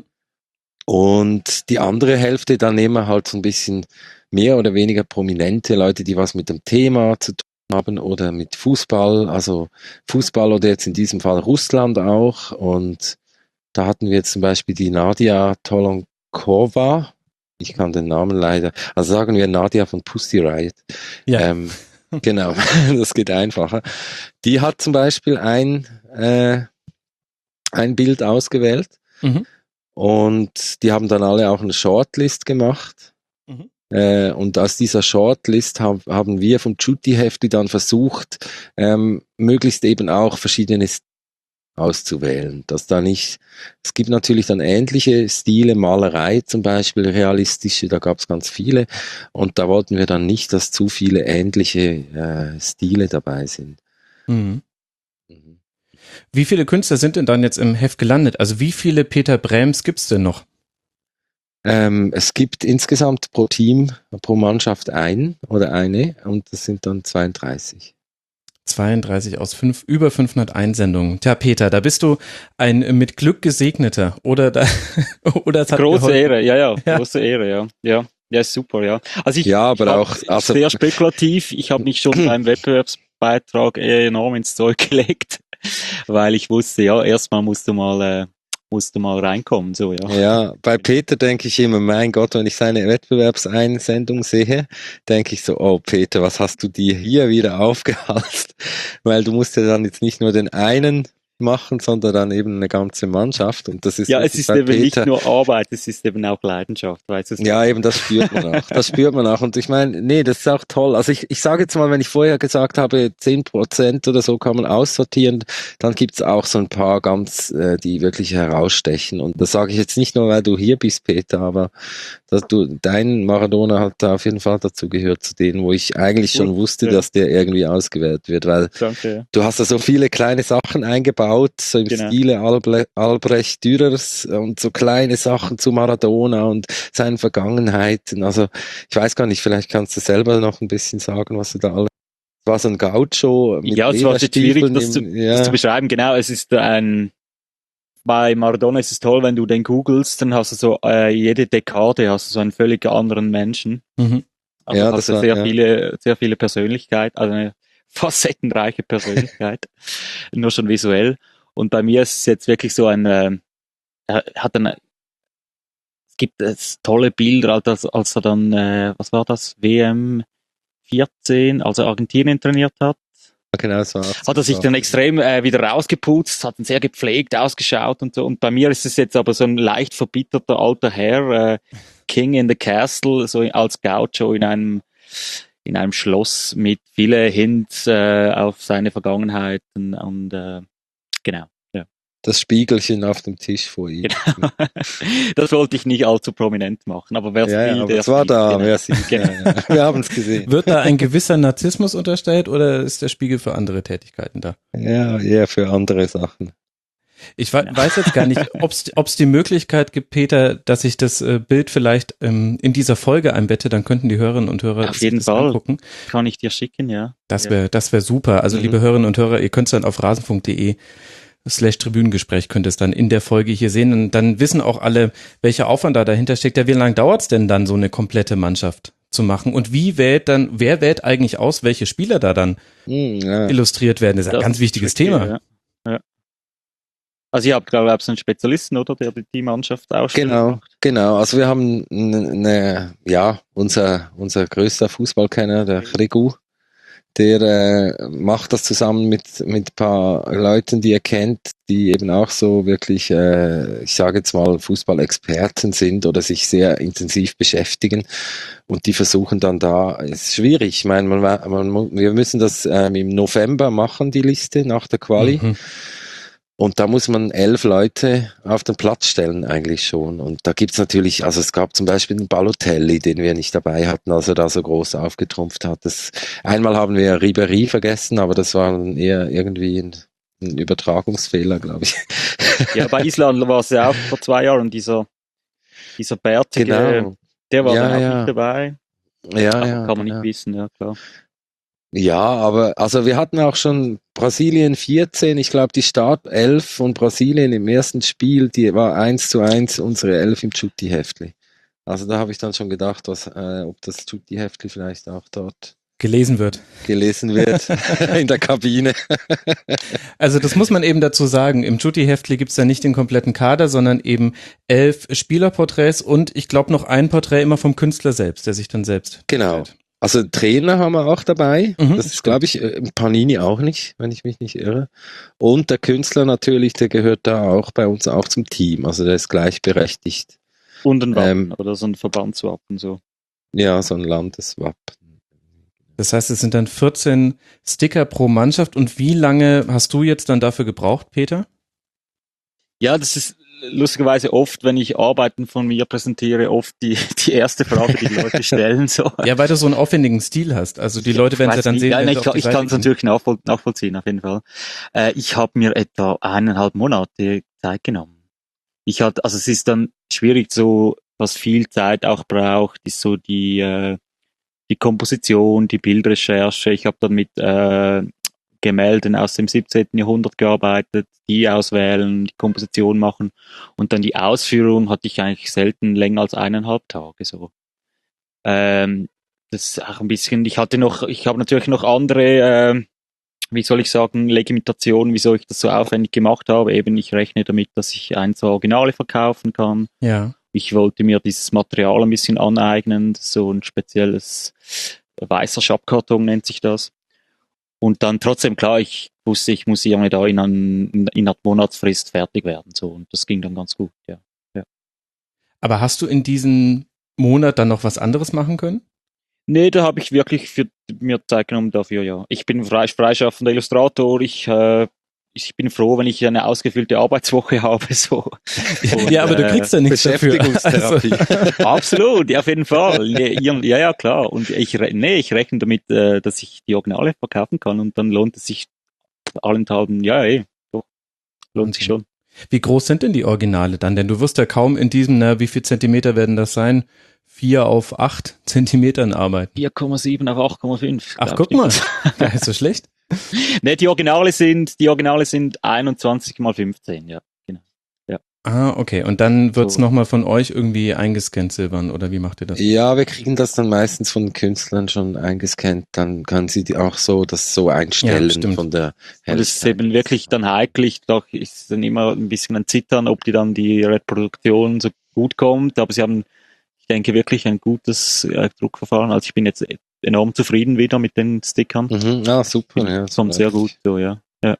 Und die andere Hälfte, da nehmen wir halt so ein bisschen mehr oder weniger prominente Leute, die was mit dem Thema zu tun haben oder mit Fußball, also Fußball oder jetzt in diesem Fall Russland auch. Und da hatten wir jetzt zum Beispiel die Nadia Tolonkova. Ich kann den Namen leider, also sagen wir Nadia von Pussy Riot. Ja. Ähm, genau, das geht einfacher. Die hat zum Beispiel ein, äh, ein Bild ausgewählt mhm. und die haben dann alle auch eine Shortlist gemacht. Mhm. Äh, und aus dieser Shortlist hab, haben wir vom Jutti-Hefti dann versucht, ähm, möglichst eben auch verschiedene Stile auszuwählen. Dass da nicht, es gibt natürlich dann ähnliche Stile, Malerei zum Beispiel, realistische, da gab es ganz viele. Und da wollten wir dann nicht, dass zu viele ähnliche äh, Stile dabei sind. Mhm. Mhm. Wie viele Künstler sind denn dann jetzt im Heft gelandet? Also wie viele Peter Brems gibt's denn noch? Ähm, es gibt insgesamt pro Team, pro Mannschaft ein oder eine und das sind dann zweiunddreißig. zweiunddreißig aus fünf, über fünfhundert Einsendungen. Tja, Peter, da bist du ein mit Glück Gesegneter. Oder da, oder es hat große geholfen. Ehre, ja, ja, ja, große Ehre, ja, ja. Ja, ist super, ja. Also ich, Ja, aber ich hab- auch, also- sehr spekulativ. Ich habe mich schon beim Wettbewerbsbeitrag enorm ins Zeug gelegt, weil ich wusste, ja, erstmal musst du mal, äh, musst du mal reinkommen, so, ja. Ja, bei Peter denke ich immer, mein Gott, wenn ich seine Wettbewerbseinsendung sehe, denke ich so, oh Peter, was hast du dir hier wieder aufgehalst? Weil du musst ja dann jetzt nicht nur den einen machen, sondern dann eben eine ganze Mannschaft und das ist Ja, es wirklich ist bei eben Peter. nicht nur Arbeit, es ist eben auch Leidenschaft, weißt du? Ja, eben, das spürt man auch. Das spürt man auch. Und ich meine, nee, das ist auch toll. Also ich, ich sage jetzt mal, wenn ich vorher gesagt habe, zehn Prozent oder so kann man aussortieren, dann gibt's auch so ein paar ganz, äh, die wirklich herausstechen. Und das sage ich jetzt nicht nur, weil du hier bist, Peter, aber dass du, dein Maradona hat da auf jeden Fall dazu gehört, zu denen, wo ich eigentlich schon Cool. wusste, Ja. dass der irgendwie ausgewählt wird, weil Danke, ja. du hast da so viele kleine Sachen eingebaut, so im Genau. Stile Albre Albrecht Dürers und so kleine Sachen zu Maradona und seinen Vergangenheiten. Also ich weiß gar nicht, vielleicht kannst du selber noch ein bisschen sagen, was du da alles... Es war so ein Gaucho mit Ja, es war jetzt schwierig, Lederstiefeln das zu, im- ja. das zu beschreiben. Genau, es ist ein, bei Maradona ist es toll, wenn du den googelst, dann hast du so, äh, jede Dekade hast du so einen völlig anderen Menschen. Mhm. Also Ja, hast das du war- sehr ja. viele, sehr viele Persönlichkeit, also eine facettenreiche Persönlichkeit, nur schon visuell. Und bei mir ist es jetzt wirklich so ein, äh, er hat ein, es gibt es tolle Bilder, als, als er dann, äh, was war das, W M vierzehn, als er Argentinien trainiert hat. Genau, so Hat er sich dann extrem äh, wieder rausgeputzt, hat dann sehr gepflegt ausgeschaut und so. Und bei mir ist es jetzt aber so ein leicht verbitterter alter Herr, äh, King in the Castle, so als Gaucho in einem in einem Schloss mit viele Hints äh, auf seine Vergangenheiten und äh, genau. Ja. das Spiegelchen auf dem Tisch vor ihm. Genau. Das wollte ich nicht allzu prominent machen, aber wer es Ja, will, ja, aber der es war sieht, da, genau. wer sieht. Genau. Ja, ja. Wir haben es gesehen. Wird da ein gewisser Narzissmus unterstellt oder ist der Spiegel für andere Tätigkeiten da? Ja, eher für andere Sachen. Ich we weiß jetzt gar nicht, ob es die Möglichkeit gibt, Peter, dass ich das äh, Bild vielleicht ähm, in dieser Folge einbette, dann könnten die Hörerinnen und Hörer Auf sich jeden das Fall. angucken. Kann ich dir schicken, ja. Das Ja. wäre das wäre super. Also Mhm. liebe Hörerinnen und Hörer, ihr könnt es dann auf rasenfunk.de slash Tribünengespräch könnt es dann in der Folge hier sehen und dann wissen auch alle, welcher Aufwand da dahinter steckt. Ja, wie lange dauert es denn dann, so eine komplette Mannschaft zu machen? Und wie wählt dann, wer wählt eigentlich aus, welche Spieler da dann Hm, ja. illustriert werden? Das ist ein Das ganz ist wichtiges tricky, Thema. Ja. Ja. Also ihr habt, glaube ich, so einen Spezialisten, oder? Der die Mannschaft ausstellt. Genau, genau. Also wir haben eine, ja, unser, unser größter Fußballkenner, der Rigu, der äh, macht das zusammen mit mit ein paar Leuten, die er kennt, die eben auch so wirklich, äh, ich sage jetzt mal, Fußballexperten sind oder sich sehr intensiv beschäftigen und die versuchen dann da, ist schwierig, ich meine, man, man, wir müssen das ähm, im November machen, die Liste nach der Quali. Mhm. Und da muss man elf Leute auf den Platz stellen eigentlich schon. Und da gibt's natürlich, also es gab zum Beispiel den Balotelli, den wir nicht dabei hatten, als er da so groß aufgetrumpft hat. Das, einmal haben wir Ribéry vergessen, aber das war dann eher irgendwie ein, ein Übertragungsfehler, glaube ich. Ja, bei Island war es ja auch vor zwei Jahren, dieser, dieser bärtige, Genau. der war Ja, dann auch ja. nicht dabei. Ja, Aber ja. kann man genau. nicht wissen, ja klar. Ja, aber also wir hatten auch schon Brasilien vierzehn, ich glaube die Startelf von Brasilien im ersten Spiel, die war eins zu eins unsere Elf im Chutti-Heftli. Also da habe ich dann schon gedacht, was, äh, ob das Chutti-Heftli vielleicht auch dort Gelesen wird. gelesen wird in der Kabine. Also das muss man eben dazu sagen, im Jutti-Heftli gibt's ja nicht den kompletten Kader, sondern eben elf Spielerporträts und ich glaube noch ein Porträt immer vom Künstler selbst, der sich dann selbst Genau. stellt. Also Trainer haben wir auch dabei. Mhm, Das ist, glaube ich, im Panini auch nicht, wenn ich mich nicht irre. Und der Künstler natürlich, der gehört da auch bei uns auch zum Team. Also der ist gleichberechtigt. Und ein Wappen Ähm, oder so ein Verbandswappen so. Ja, so ein Landeswappen. Das heißt, es sind dann vierzehn Sticker pro Mannschaft und wie lange hast du jetzt dann dafür gebraucht, Peter? Ja, das ist lustigerweise oft, wenn ich Arbeiten von mir präsentiere, oft die, die erste Frage, die die Leute stellen. So. Ja, weil du so einen aufwendigen Stil hast. Also die Leute werden es ja Weiß dann nicht. sehen. Ja, wenn nein, sie ich auf kann die ich kann es Seite gehen. natürlich nachvoll, nachvollziehen, auf jeden Fall. Äh, ich habe mir etwa eineinhalb Monate Zeit genommen. Ich hatte, also es ist dann schwierig, so was viel Zeit auch braucht, ist so die äh, die Komposition, die Bildrecherche. Ich habe dann mit äh, Gemälden aus dem siebzehnten Jahrhundert gearbeitet, die auswählen, die Komposition machen und dann die Ausführung hatte ich eigentlich selten länger als eineinhalb Tage so. Ähm, das ist auch ein bisschen, ich hatte noch, ich habe natürlich noch andere, äh, wie soll ich sagen, Legitimationen, wieso ich das so aufwendig gemacht habe. Eben, ich rechne damit, dass ich ein, zwei Originale verkaufen kann. Ja. Ich wollte mir dieses Material ein bisschen aneignen, so ein spezielles weißer Schabkarton nennt sich das. Und dann trotzdem, klar, ich wusste, ich muss irgendwie da in, ein, in einer Monatsfrist fertig werden. So. Und das ging dann ganz gut, ja. ja. Aber hast du in diesem Monat dann noch was anderes machen können? Nee, da habe ich wirklich für mir Zeit genommen dafür, ja. Ich bin frei, freischaffender Illustrator, ich, äh, ich bin froh, wenn ich eine ausgefüllte Arbeitswoche habe. So. Und, ja, aber du kriegst ja nichts dafür. Beschäftigungstherapie. Also, absolut, ja, auf jeden Fall. Ja, ja, klar. Und ich, nee, ich rechne damit, äh, dass ich die Originale verkaufen kann und dann lohnt es sich allenthalben, ja, eh, doch, lohnt okay. sich schon. Wie groß sind denn die Originale dann? Denn du wirst ja kaum in diesem, na, wie viel Zentimeter werden das sein? vier auf acht Zentimetern arbeiten. vier Komma sieben auf acht Komma fünf. Ach, guck mal. Ja, ist so schlecht. Ne, die Originale sind, die Originale sind einundzwanzig mal fünfzehn, ja. Genau. Ja. Ah, okay. Und dann wird's So. nochmal von euch irgendwie eingescannt, Silvan, oder wie macht ihr das? Ja, wir kriegen das dann meistens von den Künstlern schon eingescannt. Dann kann sie die auch so, das so einstellen Ja, von der Und es ist eben wirklich dann heikel, doch ist dann immer ein bisschen ein Zittern, ob die dann die Reproduktion so gut kommt, aber sie haben, ich denke, wirklich ein gutes äh, Druckverfahren. Also ich bin jetzt enorm zufrieden wieder mit den Stickern. Mhm. Ah, super. Ja, das kommt sehr gut, so, ja. ja.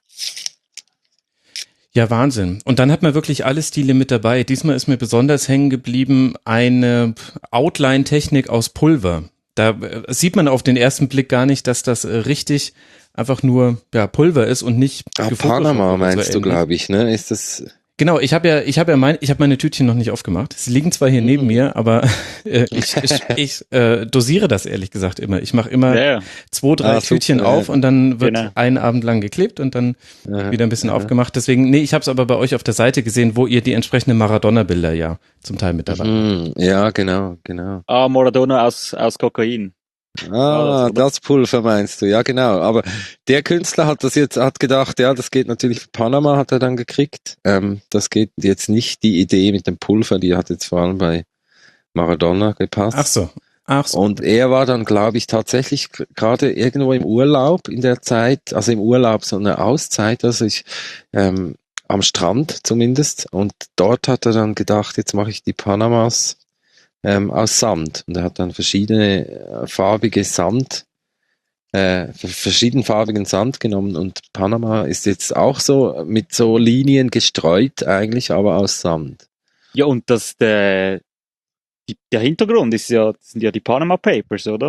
Ja, Wahnsinn. Und dann hat man wirklich alle Stile mit dabei. Diesmal ist mir besonders hängen geblieben eine Outline-Technik aus Pulver. Da äh, sieht man auf den ersten Blick gar nicht, dass das äh, richtig einfach nur ja, Pulver ist und nicht ah, gefotoshoppt Panama oder meinst so du, glaube ich, ne? Ist das... Genau, ich habe ja, ich habe ja mein, ich habe meine Tütchen noch nicht aufgemacht. Sie liegen zwar hier mm. neben mir, aber äh, ich, ich, ich äh, dosiere das ehrlich gesagt immer. Ich mache immer ja, ja. zwei, drei ah, Tütchen super, auf ja. und dann wird genau. einen Abend lang geklebt und dann ja, wieder ein bisschen ja. aufgemacht. Deswegen, nee, ich habe es aber bei euch auf der Seite gesehen, wo ihr die entsprechenden Maradona-Bilder ja zum Teil mit dabei habt. Mhm. Ja, genau, genau. Ah, Maradona aus, aus Kokain. Ah, das Pulver meinst du, ja genau. Aber der Künstler hat das jetzt, hat gedacht, ja, das geht natürlich für Panama, hat er dann gekriegt. Ähm, das geht jetzt nicht, die Idee mit dem Pulver, die hat jetzt vor allem bei Maradona gepasst. Ach so, ach so. Und er war dann, glaube ich, tatsächlich gerade irgendwo im Urlaub in der Zeit, also im Urlaub so eine Auszeit, also ich, ähm, am Strand zumindest. Und dort hat er dann gedacht, jetzt mache ich die Panamas Ähm, aus Sand. Und er hat dann verschiedene äh, farbige Sand, äh, verschiedenfarbigen Sand genommen und Panama ist jetzt auch so mit so Linien gestreut eigentlich, aber aus Sand. Ja, und das, der, die, der Hintergrund ist ja, das sind ja die Panama Papers, oder?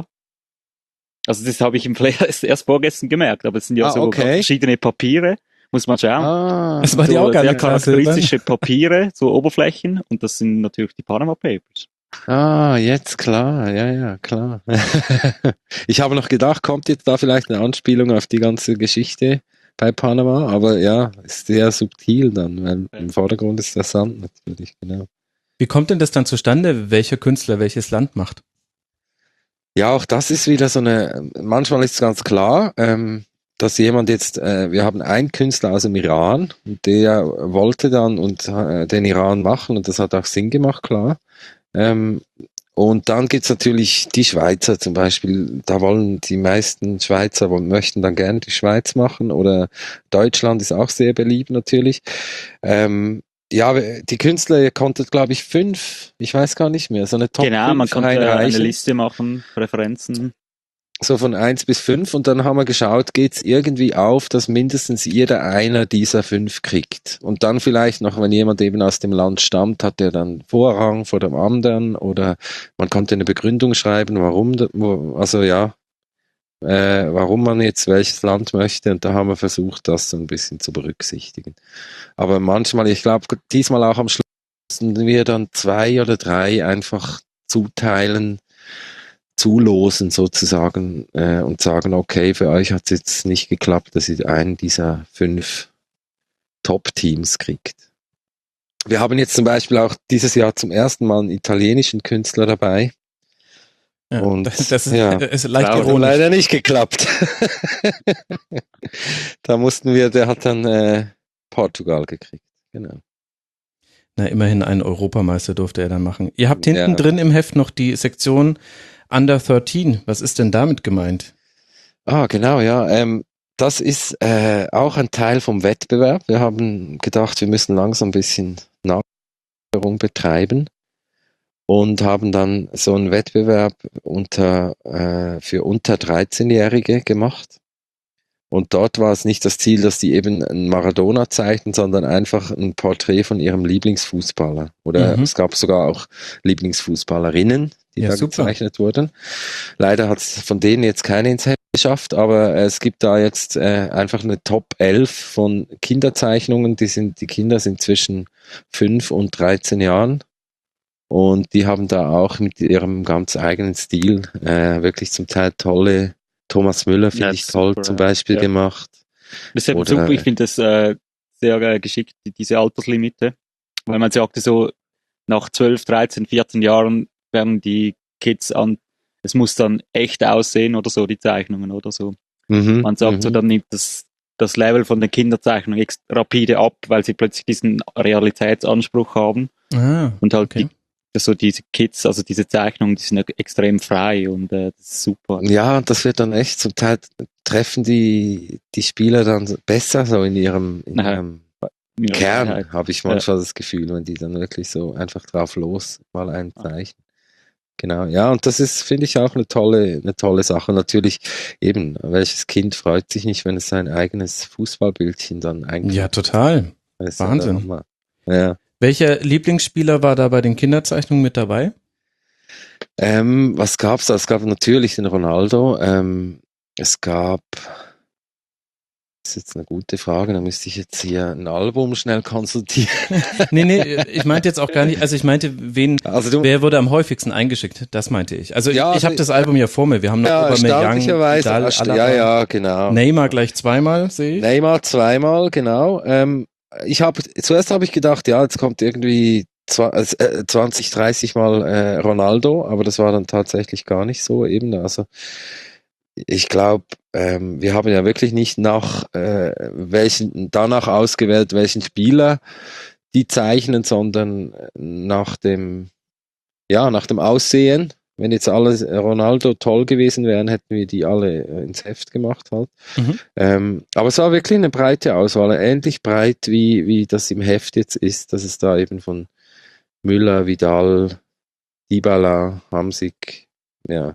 Also das habe ich im Flair erst vorgestern gemerkt, aber es sind ja ah, so okay. verschiedene Papiere, muss man schauen. Ah, das war so die auch sehr alle charakteristische Papiere, so Oberflächen und das sind natürlich die Panama Papers. Ah, jetzt klar, ja, ja, klar. Ich habe noch gedacht, kommt jetzt da vielleicht eine Anspielung auf die ganze Geschichte bei Panama, aber ja, ist sehr subtil dann, weil im Vordergrund ist der Sand natürlich, genau. Wie kommt denn das dann zustande, welcher Künstler welches Land macht? Ja, auch das ist wieder so eine, manchmal ist es ganz klar, ähm, dass jemand jetzt, äh, wir haben einen Künstler aus dem Iran, und der wollte dann und äh, den Iran machen und das hat auch Sinn gemacht, klar. Ähm, und dann gibt's natürlich die Schweizer zum Beispiel, da wollen die meisten Schweizer wollen, möchten dann gerne die Schweiz machen oder Deutschland ist auch sehr beliebt natürlich. Ähm, ja, die Künstler, ihr konntet glaube ich fünf, ich weiß gar nicht mehr, so eine Top Genau, fünf man konnte einreichen. eine Liste machen, Präferenzen. So von eins bis fünf und dann haben wir geschaut, geht's irgendwie auf, dass mindestens jeder einer dieser fünf kriegt. Und dann vielleicht noch, wenn jemand eben aus dem Land stammt, hat der dann Vorrang vor dem anderen oder man konnte eine Begründung schreiben, warum, also ja, äh, warum man jetzt welches Land möchte und da haben wir versucht, das so ein bisschen zu berücksichtigen. Aber manchmal, ich glaube, diesmal auch am Schluss müssen wir dann zwei oder drei einfach zuteilen, zulosen sozusagen äh, und sagen, okay, für euch hat es jetzt nicht geklappt, dass ihr einen dieser fünf Top-Teams kriegt. Wir haben jetzt zum Beispiel auch dieses Jahr zum ersten Mal einen italienischen Künstler dabei. Ja, und das, das ist, ja, ist leicht hat ironisch. leider nicht geklappt. Da mussten wir, der hat dann äh, Portugal gekriegt. Genau. Na, immerhin einen Europameister durfte er dann machen. Ihr habt hinten Ja. drin im Heft noch die Sektion Under dreizehn, was ist denn damit gemeint? Ah, genau, ja. Ähm, das ist äh, auch ein Teil vom Wettbewerb. Wir haben gedacht, wir müssen langsam ein bisschen Nachforschung betreiben und haben dann so einen Wettbewerb unter, äh, für unter dreizehnjährige gemacht. Und dort war es nicht das Ziel, dass die eben einen Maradona zeichnen, sondern einfach ein Porträt von ihrem Lieblingsfußballer. Oder Mhm. es gab sogar auch Lieblingsfußballerinnen, die Ja, da super. gezeichnet wurden. Leider hat es von denen jetzt keine ins Heft geschafft, aber es gibt da jetzt äh, einfach eine Top elf von Kinderzeichnungen. Die sind, die Kinder sind zwischen fünf und dreizehn Jahren. Und die haben da auch mit ihrem ganz eigenen Stil äh, wirklich zum Teil tolle, Thomas Müller finde Ja, ich toll super, zum ja. Beispiel Ja. gemacht. Das ist eben Oder- super, ich finde das äh, sehr äh, geschickt, die- diese Alterslimite. Weil man sagte so, nach zwölf, dreizehn, vierzehn Jahren werden die Kids an, es muss dann echt aussehen oder so, die Zeichnungen oder so. Mhm, Man sagt mhm. so, dann nimmt das, das Level von den Kinderzeichnungen ex- rapide ab, weil sie plötzlich diesen Realitätsanspruch haben. Ah, Und halt okay. die, so diese Kids, also diese Zeichnungen, die sind ja extrem frei und äh, das ist super. Ja, das wird dann echt, zum Teil treffen die, die Spieler dann besser so in ihrem, in Aha. ihrem Ja, Kern, Freiheit. habe ich manchmal das Gefühl, wenn die dann wirklich so einfach drauf los mal ein Zeichen. Genau, ja, und das ist, finde ich, auch eine tolle, eine tolle Sache. Natürlich eben, welches Kind freut sich nicht, wenn es sein eigenes Fußballbildchen dann eigentlich Ja, total. ist. Wahnsinn. Oder? Ja. Welcher Lieblingsspieler war da bei den Kinderzeichnungen mit dabei? Ähm, was gab's da? Es gab natürlich den Ronaldo. Ähm, es gab, das ist jetzt eine gute Frage, da müsste ich jetzt hier ein Album schnell konsultieren. Nee, nee, ich meinte jetzt auch gar nicht, also ich meinte, wen, Also du, wer wurde am häufigsten eingeschickt? Das meinte ich. Also Ja, ich, ich habe das Album ja vor mir. Wir haben noch ja, Aubameyang, erstaunlicherweise, Vidal, ersta- Alaba, ja, ja, genau. Neymar gleich zweimal, sehe ich. Neymar zweimal, genau. Ähm, ich habe zuerst habe ich gedacht, ja, jetzt kommt irgendwie zwanzig, dreißig Mal äh, Ronaldo, aber das war dann tatsächlich gar nicht so eben. Also ich glaube, ähm, wir haben ja wirklich nicht nach äh, welchen danach ausgewählt, welchen Spieler die zeichnen, sondern nach dem ja nach dem Aussehen. Wenn jetzt alle Ronaldo toll gewesen wären, hätten wir die alle ins Heft gemacht halt. Mhm. Ähm, aber es war wirklich eine breite Auswahl, ähnlich breit wie, wie das im Heft jetzt ist, dass es da eben von Müller, Vidal, Dybala, Hamsik, ja.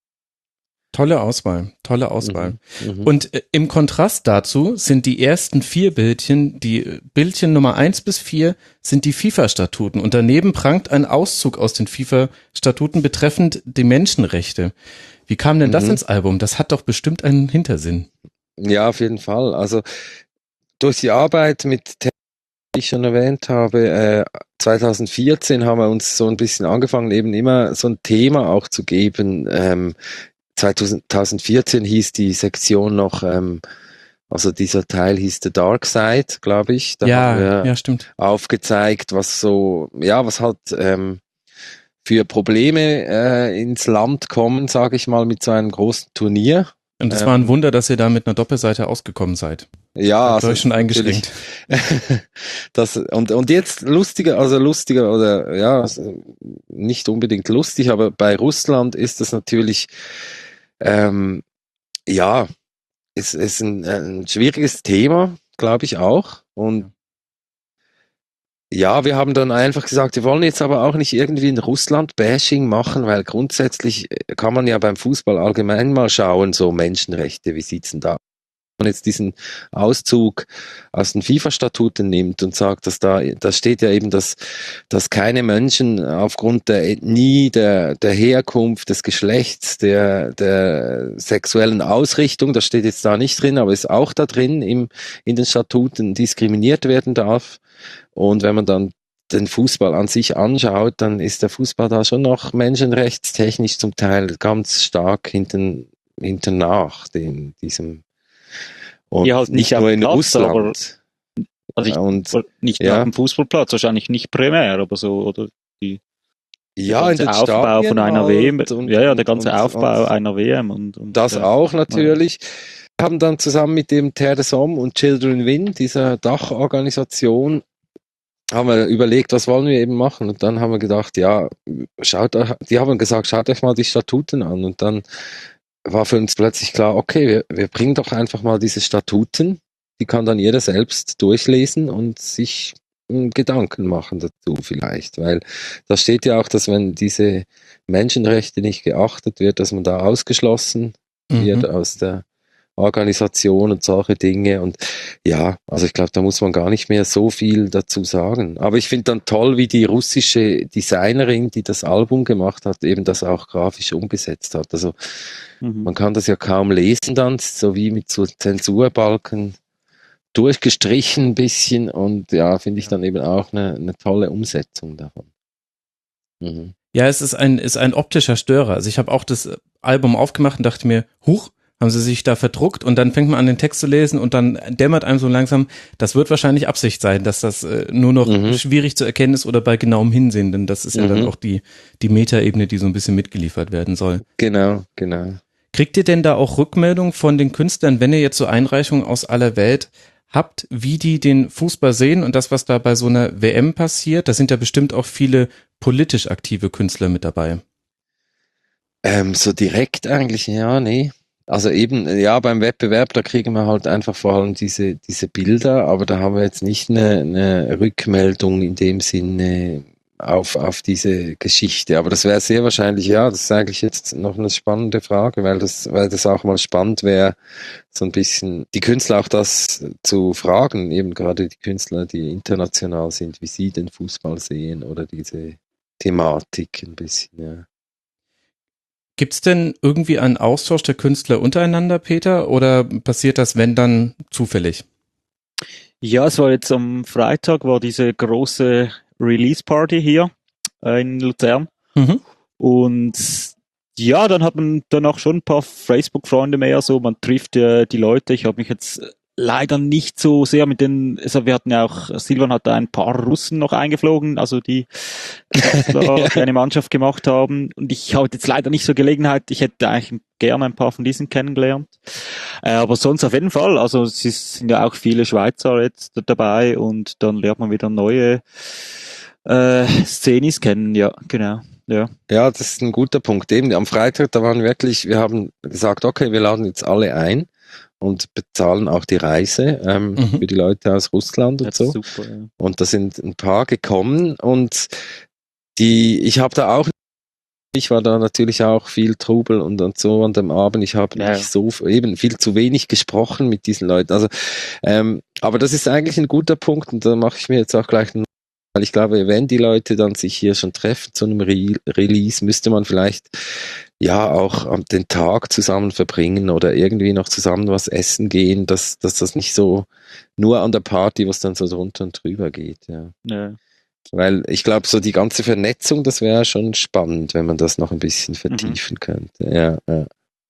Tolle Auswahl, tolle Auswahl. Mhm. Mhm. Und äh, im Kontrast dazu sind die ersten vier Bildchen, die äh, Bildchen Nummer eins bis vier sind die FIFA-Statuten und daneben prangt ein Auszug aus den FIFA-Statuten betreffend die Menschenrechte. Wie kam denn das Mhm. ins Album? Das hat doch bestimmt einen Hintersinn. Ja, auf jeden Fall. Also durch die Arbeit mit Themen, die ich schon erwähnt habe, äh, zwanzig vierzehn haben wir uns so ein bisschen angefangen, eben immer so ein Thema auch zu geben. Ähm, zwanzig vierzehn hieß die Sektion noch, ähm, also dieser Teil hieß The Dark Side, glaube ich. Da haben wir Ja, ja, stimmt. aufgezeigt, was so, ja, was halt ähm, für Probleme äh, ins Land kommen, sage ich mal, mit so einem großen Turnier. Und es Ähm, war ein Wunder, dass ihr da mit einer Doppelseite ausgekommen seid. Ja, Habt ihr also euch schon natürlich- eingeschränkt. das, und, und jetzt lustiger, also lustiger oder ja, also nicht unbedingt lustig, aber bei Russland ist das natürlich, ähm, ja, ist, ist ein, ein schwieriges Thema, glaube ich auch. Und ja, wir haben dann einfach gesagt, wir wollen jetzt aber auch nicht irgendwie ein Russland-Bashing machen, weil grundsätzlich kann man ja beim Fußball allgemein mal schauen, so Menschenrechte, wie sieht's denn da? Wenn man jetzt diesen Auszug aus den FIFA-Statuten nimmt und sagt, dass da, da steht ja eben, dass, dass keine Menschen aufgrund der Ethnie, der, der Herkunft, des Geschlechts, der, der sexuellen Ausrichtung, das steht jetzt da nicht drin, aber ist auch da drin im, in den Statuten, diskriminiert werden darf. Und wenn man dann den Fußball an sich anschaut, dann ist der Fußball da schon noch menschenrechtstechnisch zum Teil ganz stark hinten, hinten nach dem, diesem und Ja, halt nicht nicht nur auf in dem Platz, Russland. Also ich, und nicht ja. nach dem Fußballplatz, wahrscheinlich nicht primär, aber so, oder ja, in der den ganze Aufbau Stadien von einer halt W M. und, ja, ja, der und- ganze und- Aufbau und einer W M und, und das ja. auch natürlich. Wir haben dann zusammen mit dem Terre des Hommes und Children Win, dieser Dachorganisation, haben wir überlegt, was wollen wir eben machen? Und dann haben wir gedacht, ja, schaut euch, die haben gesagt, schaut euch mal die Statuten an. Und dann war für uns plötzlich klar, okay, wir, wir bringen doch einfach mal diese Statuten, die kann dann jeder selbst durchlesen und sich Gedanken machen dazu vielleicht, weil da steht ja auch, dass wenn diese Menschenrechte nicht geachtet wird, dass man da ausgeschlossen mhm. wird aus der Organisation und solche Dinge und ja, also ich glaube, da muss man gar nicht mehr so viel dazu sagen. Aber ich finde dann toll, wie die russische Designerin, die das Album gemacht hat, eben das auch grafisch umgesetzt hat. Also mhm. man kann das ja kaum lesen dann, so wie mit so Zensurbalken durchgestrichen ein bisschen und ja, finde ich dann eben auch eine, eine tolle Umsetzung davon. Mhm. Ja, es ist ein, ist ein optischer Störer. Also ich habe auch das Album aufgemacht und dachte mir, huch, haben sie sich da verdruckt und dann fängt man an, den Text zu lesen und dann dämmert einem so langsam, das wird wahrscheinlich Absicht sein, dass das äh, nur noch mhm. schwierig zu erkennen ist oder bei genauem Hinsehen, denn das ist ja mhm. dann auch die, die Metaebene, die so ein bisschen mitgeliefert werden soll. Genau, genau. Kriegt ihr denn da auch Rückmeldung von den Künstlern, wenn ihr jetzt so Einreichungen aus aller Welt habt, wie die den Fußball sehen und das, was da bei so einer W M passiert? Da sind ja bestimmt auch viele politisch aktive Künstler mit dabei. Ähm, so direkt eigentlich, ja, nee. Also eben, ja, beim Wettbewerb, da kriegen wir halt einfach vor allem diese, diese Bilder, aber da haben wir jetzt nicht eine, eine Rückmeldung in dem Sinne auf, auf diese Geschichte. Aber das wäre sehr wahrscheinlich, ja, das ist eigentlich jetzt noch eine spannende Frage, weil das, weil das auch mal spannend wäre, so ein bisschen die Künstler auch das zu fragen, eben gerade die Künstler, die international sind, wie sie den Fußball sehen oder diese Thematik ein bisschen, ja. Gibt es denn irgendwie einen Austausch der Künstler untereinander, Peter, oder passiert das, wenn dann, zufällig? Ja, es war jetzt am Freitag, war diese große Release-Party hier äh, in Luzern. Mhm. Und ja, dann hat man dann auch schon ein paar Facebook-Freunde mehr, so man trifft äh, die Leute. Ich habe mich jetzt leider nicht so sehr mit den, also wir hatten ja auch, Silvan hat da ein paar Russen noch eingeflogen, also die, die eine Mannschaft gemacht haben und ich habe jetzt leider nicht so Gelegenheit, ich hätte eigentlich gerne ein paar von diesen kennengelernt, äh, aber sonst auf jeden Fall, also es sind ja auch viele Schweizer jetzt dabei und dann lernt man wieder neue äh, Szenis kennen, ja, genau. Ja. Ja, das ist ein guter Punkt. Eben am Freitag, da waren wirklich, wir haben gesagt, okay, wir laden jetzt alle ein und bezahlen auch die Reise ähm, mhm. für die Leute aus Russland und das so. Super, ja. Und da sind ein paar gekommen und die, ich habe da auch, ich war da natürlich auch viel Trubel und, und so an dem Abend. Ich habe ja. nicht so eben viel zu wenig gesprochen mit diesen Leuten. Also, ähm, aber das ist eigentlich ein guter Punkt und da mache ich mir jetzt auch gleich einen, weil ich glaube, wenn die Leute dann sich hier schon treffen zu einem Re- Release, müsste man vielleicht ja auch den Tag zusammen verbringen oder irgendwie noch zusammen was essen gehen, dass, dass das nicht so nur an der Party, was dann so drunter und drüber geht. Ja. Ja. Weil ich glaube, so die ganze Vernetzung, das wäre schon spannend, wenn man das noch ein bisschen vertiefen mhm. könnte. Ja, ja.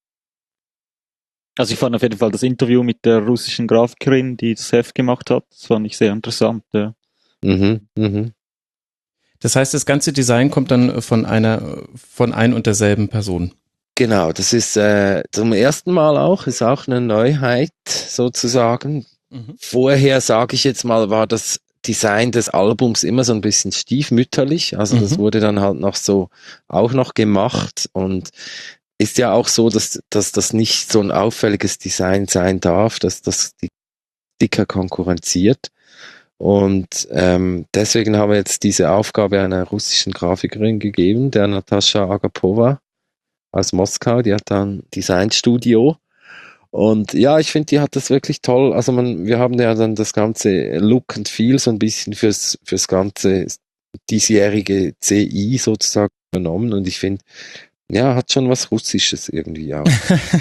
Also ich fand auf jeden Fall das Interview mit der russischen Grafikerin, die das Heft gemacht hat, das fand ich sehr interessant. Ja. Mhm, mhm. Das heißt, das ganze Design kommt dann von einer, von ein und derselben Person. Genau, das ist äh, zum ersten Mal auch, ist auch eine Neuheit sozusagen. Mhm. Vorher, sage ich jetzt mal, war das Design des Albums immer so ein bisschen stiefmütterlich. Also mhm. das wurde dann halt noch so auch noch gemacht und ist ja auch so, dass, dass das nicht so ein auffälliges Design sein darf, dass das die dicker konkurrenziert. Und ähm, deswegen haben wir jetzt diese Aufgabe einer russischen Grafikerin gegeben, der Natascha Agapova aus Moskau, die hat dann Designstudio. Und ja, ich finde, die hat das wirklich toll. Also man, wir haben ja dann das ganze Look and Feel so ein bisschen fürs, fürs ganze diesjährige C I sozusagen übernommen. Und ich finde, ja, hat schon was Russisches irgendwie auch.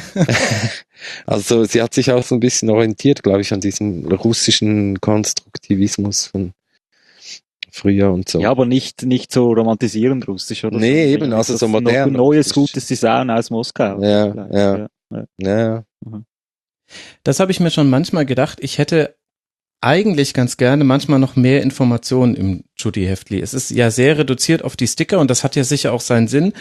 Also sie hat sich auch so ein bisschen orientiert, glaube ich, an diesem russischen Konstruktivismus von früher und so. Ja, aber nicht, nicht so romantisierend russisch oder nee, so. eben, also so modern. Neues, gutes Design aus Moskau. Ja, ja, ja. ja. ja. Das habe ich mir schon manchmal gedacht. Ich hätte eigentlich ganz gerne manchmal noch mehr Informationen im Judy Heftli. Es ist ja sehr reduziert auf die Sticker und das hat ja sicher auch seinen Sinn.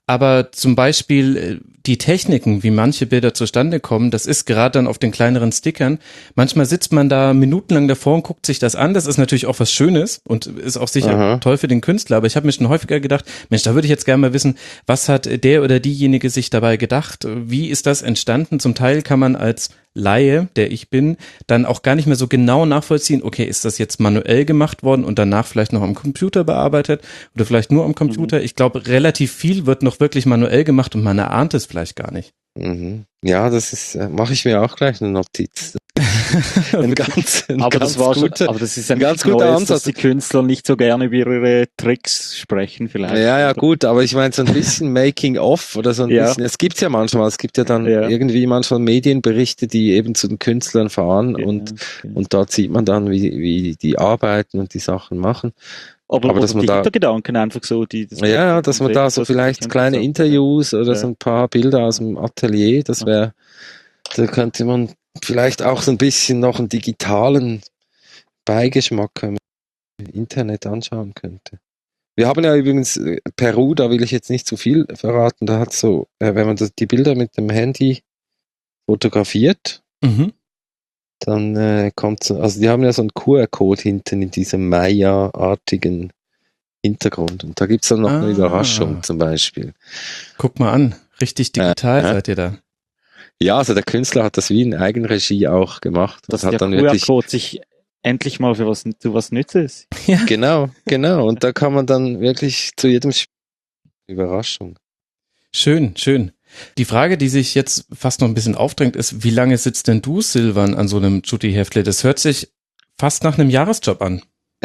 aber zum Beispiel die Techniken, wie manche Bilder zustande kommen, das ist gerade dann auf den kleineren Stickern. Manchmal sitzt man da minutenlang davor und guckt sich das an. Das ist natürlich auch was Schönes und ist auch sicher Aha. toll für den Künstler. Aber ich habe mir schon häufiger gedacht, Mensch, da würde ich jetzt gerne mal wissen, was hat der oder diejenige sich dabei gedacht? Wie ist das entstanden? Zum Teil kann man als Laie, der ich bin, dann auch gar nicht mehr so genau nachvollziehen, okay, ist das jetzt manuell gemacht worden und danach vielleicht noch am Computer bearbeitet oder vielleicht nur am Computer? Mhm. Ich glaube, relativ viel wird noch wirklich manuell gemacht und man erahnt es vielleicht gar nicht. Mhm. Ja, das ist, äh, mache ich mir auch gleich eine Notiz. ein ganz, ein aber, ganz das war guter, schon, aber das ist ein ganz guter Neues, Ansatz. dass die Künstler nicht so gerne über ihre Tricks sprechen vielleicht. Ja, ja, gut, aber ich meine so ein bisschen Making-of oder so ein ja. bisschen, es gibt's ja manchmal, es gibt ja dann ja. irgendwie manchmal Medienberichte, die eben zu den Künstlern fahren ja, und, okay. und dort sieht man dann, wie, wie die arbeiten und die Sachen machen. Aber, aber dass man die da Hintergedanken einfach so, die das ja, dass man da so vielleicht kleine so. Interviews oder ja. so ein paar Bilder aus dem Atelier, das wäre, da könnte man vielleicht auch so ein bisschen noch einen digitalen Beigeschmack im Internet anschauen könnte. Wir haben ja übrigens Peru, da will ich jetzt nicht zu viel verraten, da hat so, wenn man das, die Bilder mit dem Handy fotografiert, mhm. dann äh, kommt so, also die haben ja so einen Q R-Code hinten in diesem Maya-artigen Hintergrund und da gibt es dann noch ah. eine Überraschung zum Beispiel. Guck mal an, richtig digital äh, äh. seid ihr da. Ja, also der Künstler hat das wie in Eigenregie auch gemacht. Dass hat der dann Q R-Code wirklich sich endlich mal für was, zu was nützes. Ja. Genau, genau. Und da kann man dann wirklich zu jedem Spiel Überraschung. Schön, schön. Die Frage, die sich jetzt fast noch ein bisschen aufdrängt, ist, wie lange sitzt denn du, Silvan, an so einem Jutti-Heftler? Das hört sich fast nach einem Jahresjob an.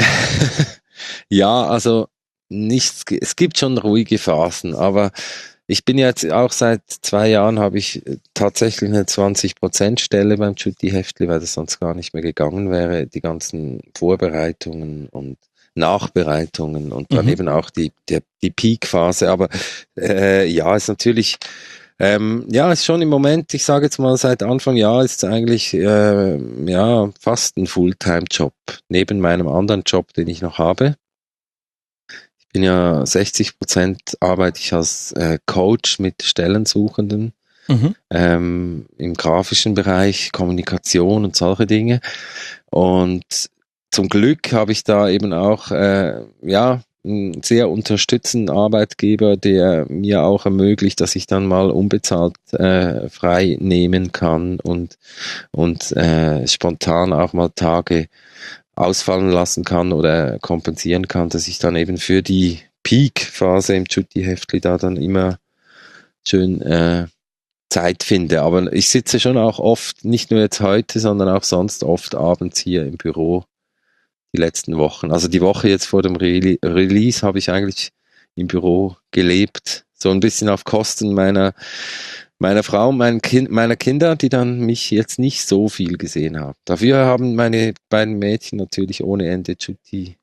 Ja, also nichts, es gibt schon ruhige Phasen, aber ich bin jetzt auch seit zwei Jahren habe ich tatsächlich eine zwanzig Prozent Stelle beim Jutti-Heftli, weil das sonst gar nicht mehr gegangen wäre, die ganzen Vorbereitungen und Nachbereitungen und dann mhm. eben auch die, die, die Peak-Phase, aber äh, ja, ist natürlich Ähm, ja, ist schon im Moment, ich sage jetzt mal seit Anfang Jahr ist es eigentlich äh, ja fast ein Fulltime-Job neben meinem anderen Job, den ich noch habe. Ich bin ja sechzig Prozent arbeite ich als äh, Coach mit Stellensuchenden mhm. ähm, im grafischen Bereich, Kommunikation und solche Dinge. Und zum Glück habe ich da eben auch äh, ja einen sehr unterstützenden Arbeitgeber, der mir auch ermöglicht, dass ich dann mal unbezahlt äh, frei nehmen kann und und äh, spontan auch mal Tage ausfallen lassen kann oder kompensieren kann, dass ich dann eben für die Peak-Phase im Jutti-Heftli da dann immer schön äh, Zeit finde. Aber ich sitze schon auch oft, nicht nur jetzt heute, sondern auch sonst oft abends hier im Büro die letzten Wochen. Also die Woche jetzt vor dem Re- Release habe ich eigentlich im Büro gelebt. So ein bisschen auf Kosten meiner, meiner Frau und mein kind, meiner Kinder, die dann mich jetzt nicht so viel gesehen haben. Dafür haben meine beiden Mädchen natürlich ohne Ende Jutti.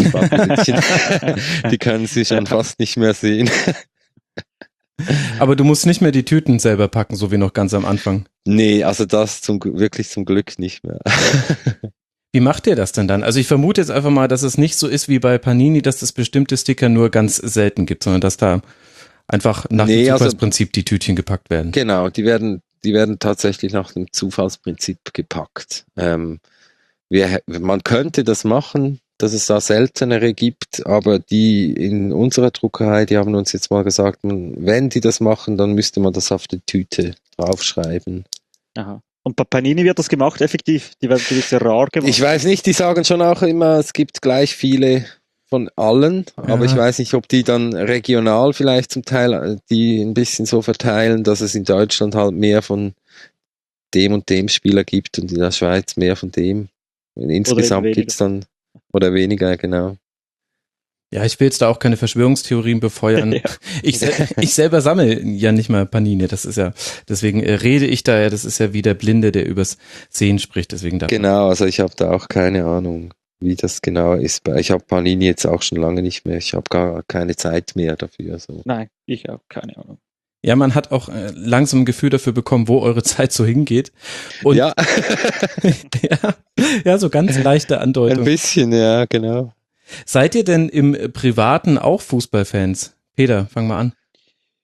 Die können sie schon fast nicht mehr sehen. Aber du musst nicht mehr die Tüten selber packen, so wie noch ganz am Anfang. Nee, also das zum, wirklich zum Glück nicht mehr. Wie macht ihr das denn dann? Also ich vermute jetzt einfach mal, dass es nicht so ist wie bei Panini, dass es bestimmte Sticker nur ganz selten gibt, sondern dass da einfach nach nee, dem Zufallsprinzip also, die Tütchen gepackt werden. Genau, die werden, die werden tatsächlich nach dem Zufallsprinzip gepackt. Ähm, wir, man könnte das machen, dass es da seltenere gibt, aber die in unserer Druckerei, die haben uns jetzt mal gesagt, wenn die das machen, dann müsste man das auf die Tüte draufschreiben. Aha. Und bei Panini wird das gemacht, effektiv? Die werden sehr rar gemacht. Ich weiß nicht, die sagen schon auch immer, es gibt gleich viele von allen, ja. aber ich weiß nicht, ob die dann regional vielleicht zum Teil die ein bisschen so verteilen, dass es in Deutschland halt mehr von dem und dem Spieler gibt und in der Schweiz mehr von dem. Insgesamt gibt es dann, oder weniger, genau. Ja, ich will jetzt da auch keine Verschwörungstheorien befeuern. Ja. Ich, ich selber sammle ja nicht mal Panini, das ist ja, deswegen rede ich da ja, das ist ja wie der Blinde, der übers Sehen spricht, deswegen da. Genau, also ich habe da auch keine Ahnung, wie das genau ist. Ich habe Panini jetzt auch schon lange nicht mehr, ich habe gar keine Zeit mehr dafür. So. Nein, ich habe keine Ahnung. Ja, man hat auch äh, langsam ein Gefühl dafür bekommen, wo eure Zeit so hingeht. Und ja. ja. Ja, so ganz leichte Andeutung. Ein bisschen, ja, genau. Seid ihr denn im Privaten auch Fußballfans? Peter, fang mal an.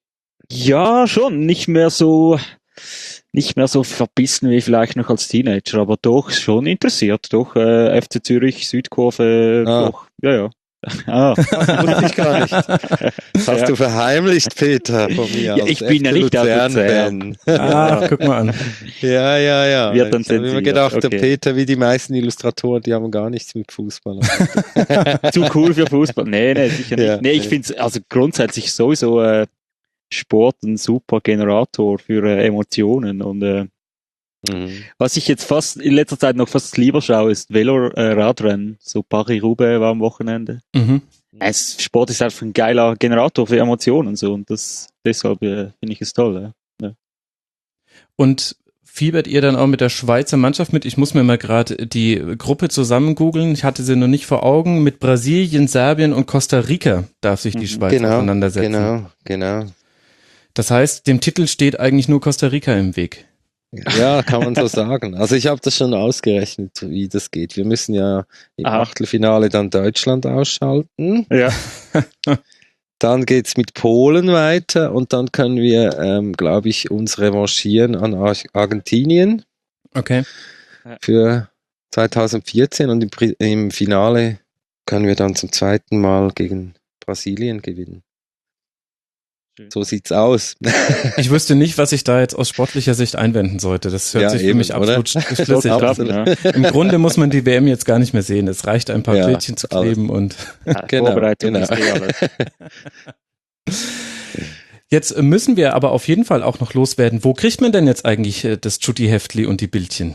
Ja, schon. Nicht mehr so, nicht mehr so verbissen wie vielleicht noch als Teenager, aber doch schon interessiert. Doch, äh, F C Zürich, Südkurve, Ah. doch, ja, ja. Ah, Wusste ich gar nicht. Das hast Ja. du verheimlicht, Peter, von mir. Ja, als ich bin ja F C nicht aus Luzern-Fan. Ah, guck mal an. Ja, ja, ja. Wird dann Ich habe immer zensiert, gedacht, der okay. Peter, wie die meisten Illustratoren, die haben gar nichts mit Fußball. Zu cool für Fußball. Nee, nee, sicher nicht. Ja, nee, ich nee. finde es also grundsätzlich sowieso äh, Sport ein super Generator für äh, Emotionen. Und äh, Mhm. was ich jetzt fast in letzter Zeit noch fast lieber schaue, ist Velo-Radrennen. So Paris-Roubaix war am Wochenende. Mhm. Es, Sport ist einfach ein geiler Generator für Emotionen so und das deshalb äh, finde ich es toll. Ja. Und fiebert ihr dann auch mit der Schweizer Mannschaft mit? Ich muss mir mal gerade die Gruppe zusammen googeln. Ich hatte sie noch nicht vor Augen. Mit Brasilien, Serbien und Costa Rica darf sich die Mhm. Schweiz Genau, auseinandersetzen. genau, genau. Das heißt, dem Titel steht eigentlich nur Costa Rica im Weg. Ja, kann man so sagen. Also ich habe das schon ausgerechnet, wie das geht. Wir müssen ja im Aha. Achtelfinale dann Deutschland ausschalten. Ja. Dann geht's mit Polen weiter und dann können wir, ähm, glaube ich, uns revanchieren an Ar- Argentinien Okay. für zwanzig vierzehn und im, Pri- im Finale können wir dann zum zweiten Mal gegen Brasilien gewinnen. Schön. So sieht's aus. Ich wüsste nicht, was ich da jetzt aus sportlicher Sicht einwenden sollte. Das hört Ja, sich für eben, mich absolut oder? sch- schlüssig an. Klappen, ja. Im Grunde muss man die W M jetzt gar nicht mehr sehen. Es reicht, ein paar Ja, Bildchen zu alles. kleben und Ja, Genau, Vorbereitung genau. ist eh alles. jetzt müssen wir aber auf jeden Fall auch noch loswerden. Wo kriegt man denn jetzt eigentlich äh, das Jutti-Heftli und die Bildchen?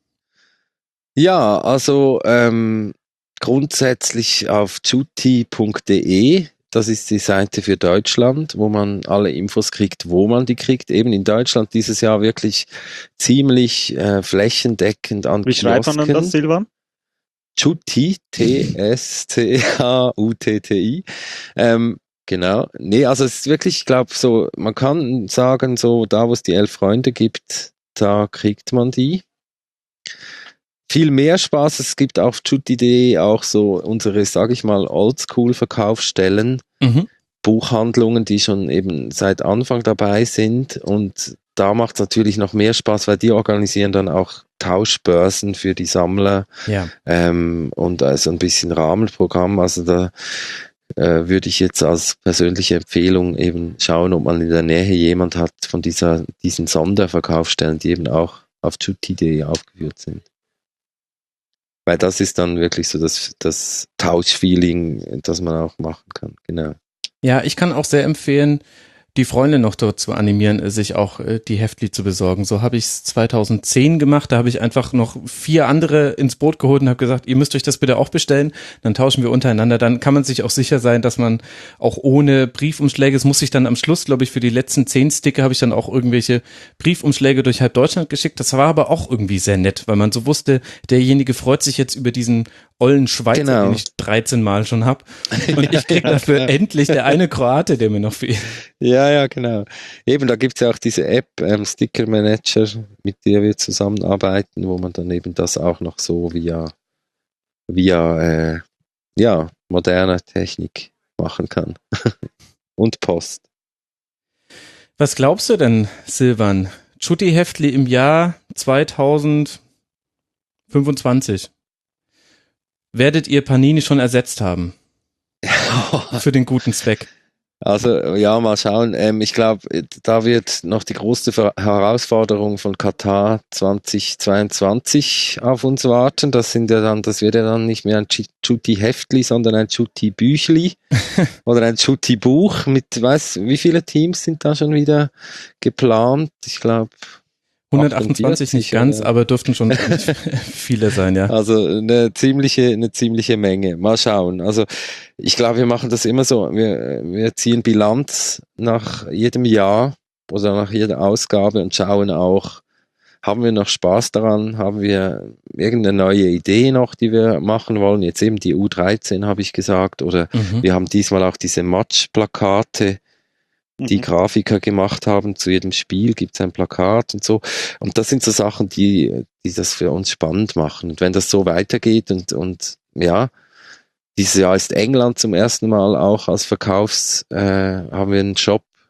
Ja, also ähm, grundsätzlich auf juti punkt de. Das ist die Seite für Deutschland, wo man alle Infos kriegt, wo man die kriegt. Eben in Deutschland dieses Jahr wirklich ziemlich äh, flächendeckend an Wie schreibt man denn das, Kiosken. Silvan? Juti, T S C H U T T I. Ähm, genau. Nee, also es ist wirklich, ich glaube, so, man kann sagen, so da, wo es die elf Freunde gibt, da kriegt man die. Viel mehr Spaß, es gibt auf juti punkt de auch so unsere, sage ich mal, Oldschool-Verkaufsstellen, Mhm. Buchhandlungen, die schon eben seit Anfang dabei sind und da macht es natürlich noch mehr Spaß, weil die organisieren dann auch Tauschbörsen für die Sammler Ja. ähm, und also ein bisschen Rahmenprogramm, also da äh, würde ich jetzt als persönliche Empfehlung eben schauen, ob man in der Nähe jemand hat von dieser, diesen Sonderverkaufsstellen, die eben auch auf juti punkt de aufgeführt sind. Weil das ist dann wirklich so das, das Tauschfeeling, das man auch machen kann. Genau. Ja, ich kann auch sehr empfehlen, die Freunde noch dort zu animieren, sich auch äh, die Heftli zu besorgen. So habe ich es zweitausendzehn gemacht. Da habe ich einfach noch vier andere ins Boot geholt und habe gesagt, ihr müsst euch das bitte auch bestellen. Dann tauschen wir untereinander. Dann kann man sich auch sicher sein, dass man auch ohne Briefumschläge, es muss ich dann am Schluss, glaube ich, für die letzten zehn Sticker habe ich dann auch irgendwelche Briefumschläge durch halb Deutschland geschickt. Das war aber auch irgendwie sehr nett, weil man so wusste, derjenige freut sich jetzt über diesen ollen Schweizer, Genau. den ich dreizehn Mal schon hab. Und ich krieg dafür genau. endlich der eine Kroate, der mir noch fehlt. Ja, ja, genau. Eben, da gibt es ja auch diese App, ähm, Sticker Manager, mit der wir zusammenarbeiten, wo man dann eben das auch noch so via, via äh, ja, moderner Technik machen kann. Und Post. Was glaubst du denn, Silvan? Jutti-Heftli im Jahr zweitausendfünfundzwanzig. Werdet ihr Panini schon ersetzt haben? Für den guten Zweck. Also ja, mal schauen. Ähm, ich glaube, da wird noch die große Ver- Herausforderung von Katar zwanzig zweiundzwanzig auf uns warten. Das sind ja dann, das wird ja dann nicht mehr ein Jutti-Heftli, sondern ein Jutti-Büchli oder ein Jutti-Buch mit, weiß, wie viele Teams sind da schon wieder geplant? Ich glaube hundertachtundzwanzig nicht ganz, oder? aber dürften schon viele sein, ja. Also eine ziemliche, eine ziemliche Menge. Mal schauen. Also ich glaube, wir machen das immer so. Wir, wir ziehen Bilanz nach jedem Jahr oder nach jeder Ausgabe und schauen auch, haben wir noch Spaß daran? Haben wir irgendeine neue Idee noch, die wir machen wollen? Jetzt eben die U dreizehn habe ich gesagt. Oder Mhm. wir haben diesmal auch diese Match-Plakate, die Mhm. Grafiker gemacht haben. Zu jedem Spiel gibt es ein Plakat und so. Und das sind so Sachen, die, die das für uns spannend machen. Und wenn das so weitergeht und, und ja, dieses Jahr ist England zum ersten Mal auch als Verkaufs, äh, haben wir einen Shop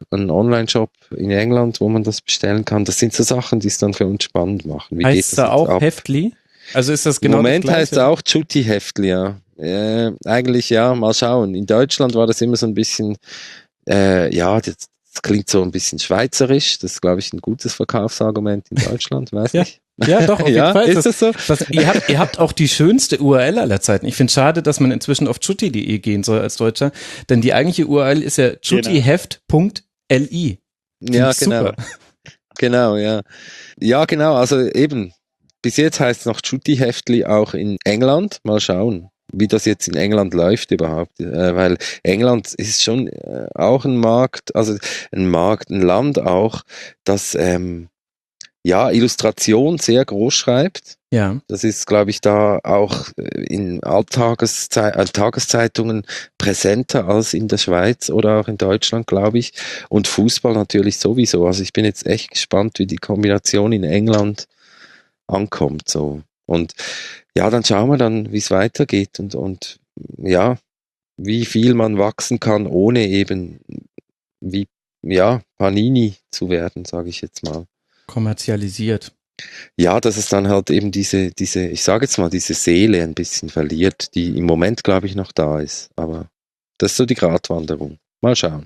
einen Online-Shop in England, wo man das bestellen kann. Das sind so Sachen, die es dann für uns spannend machen. Wie heißt geht es das da jetzt auch ab? Heftli? Also ist das genau Im Moment das Gleiche? heißt es auch Chutti Heftli, ja. Äh, eigentlich ja, mal schauen. In Deutschland war das immer so ein bisschen, äh, ja, das, das klingt so ein bisschen schweizerisch. Das ist, glaube ich, ein gutes Verkaufsargument in Deutschland, weiß Ja. nicht. Ja, doch, auf jeden Ja, Fall. ist das so? Das, ihr, habt, ihr habt auch die schönste U R L aller Zeiten. Ich finde es schade, dass man inzwischen auf chutti punkt de gehen soll als Deutscher, denn die eigentliche U R L ist ja chuttiheft punkt li. Ja, Finde ich genau. super. Genau, ja. Ja, genau, also eben, bis jetzt heißt es noch Chutti Heftli auch in England. Mal schauen, wie das jetzt in England läuft überhaupt. Äh, weil England ist schon äh, auch ein Markt, also ein Markt, ein Land auch, das ähm, ja Illustration sehr groß schreibt. Ja. Das ist, glaube ich, da auch in Alltageszei- äh, Tageszeitungen präsenter als in der Schweiz oder auch in Deutschland, glaube ich. Und Fußball natürlich sowieso. Also ich bin jetzt echt gespannt, wie die Kombination in England ankommt. So. Und ja, dann schauen wir dann, wie es weitergeht und, und ja, wie viel man wachsen kann, ohne eben wie ja, Panini zu werden, sage ich jetzt mal. Kommerzialisiert. Ja, dass es dann halt eben diese, diese, ich sage jetzt mal, diese Seele ein bisschen verliert, die im Moment, glaube ich, noch da ist. Aber das ist so die Gratwanderung. Mal schauen.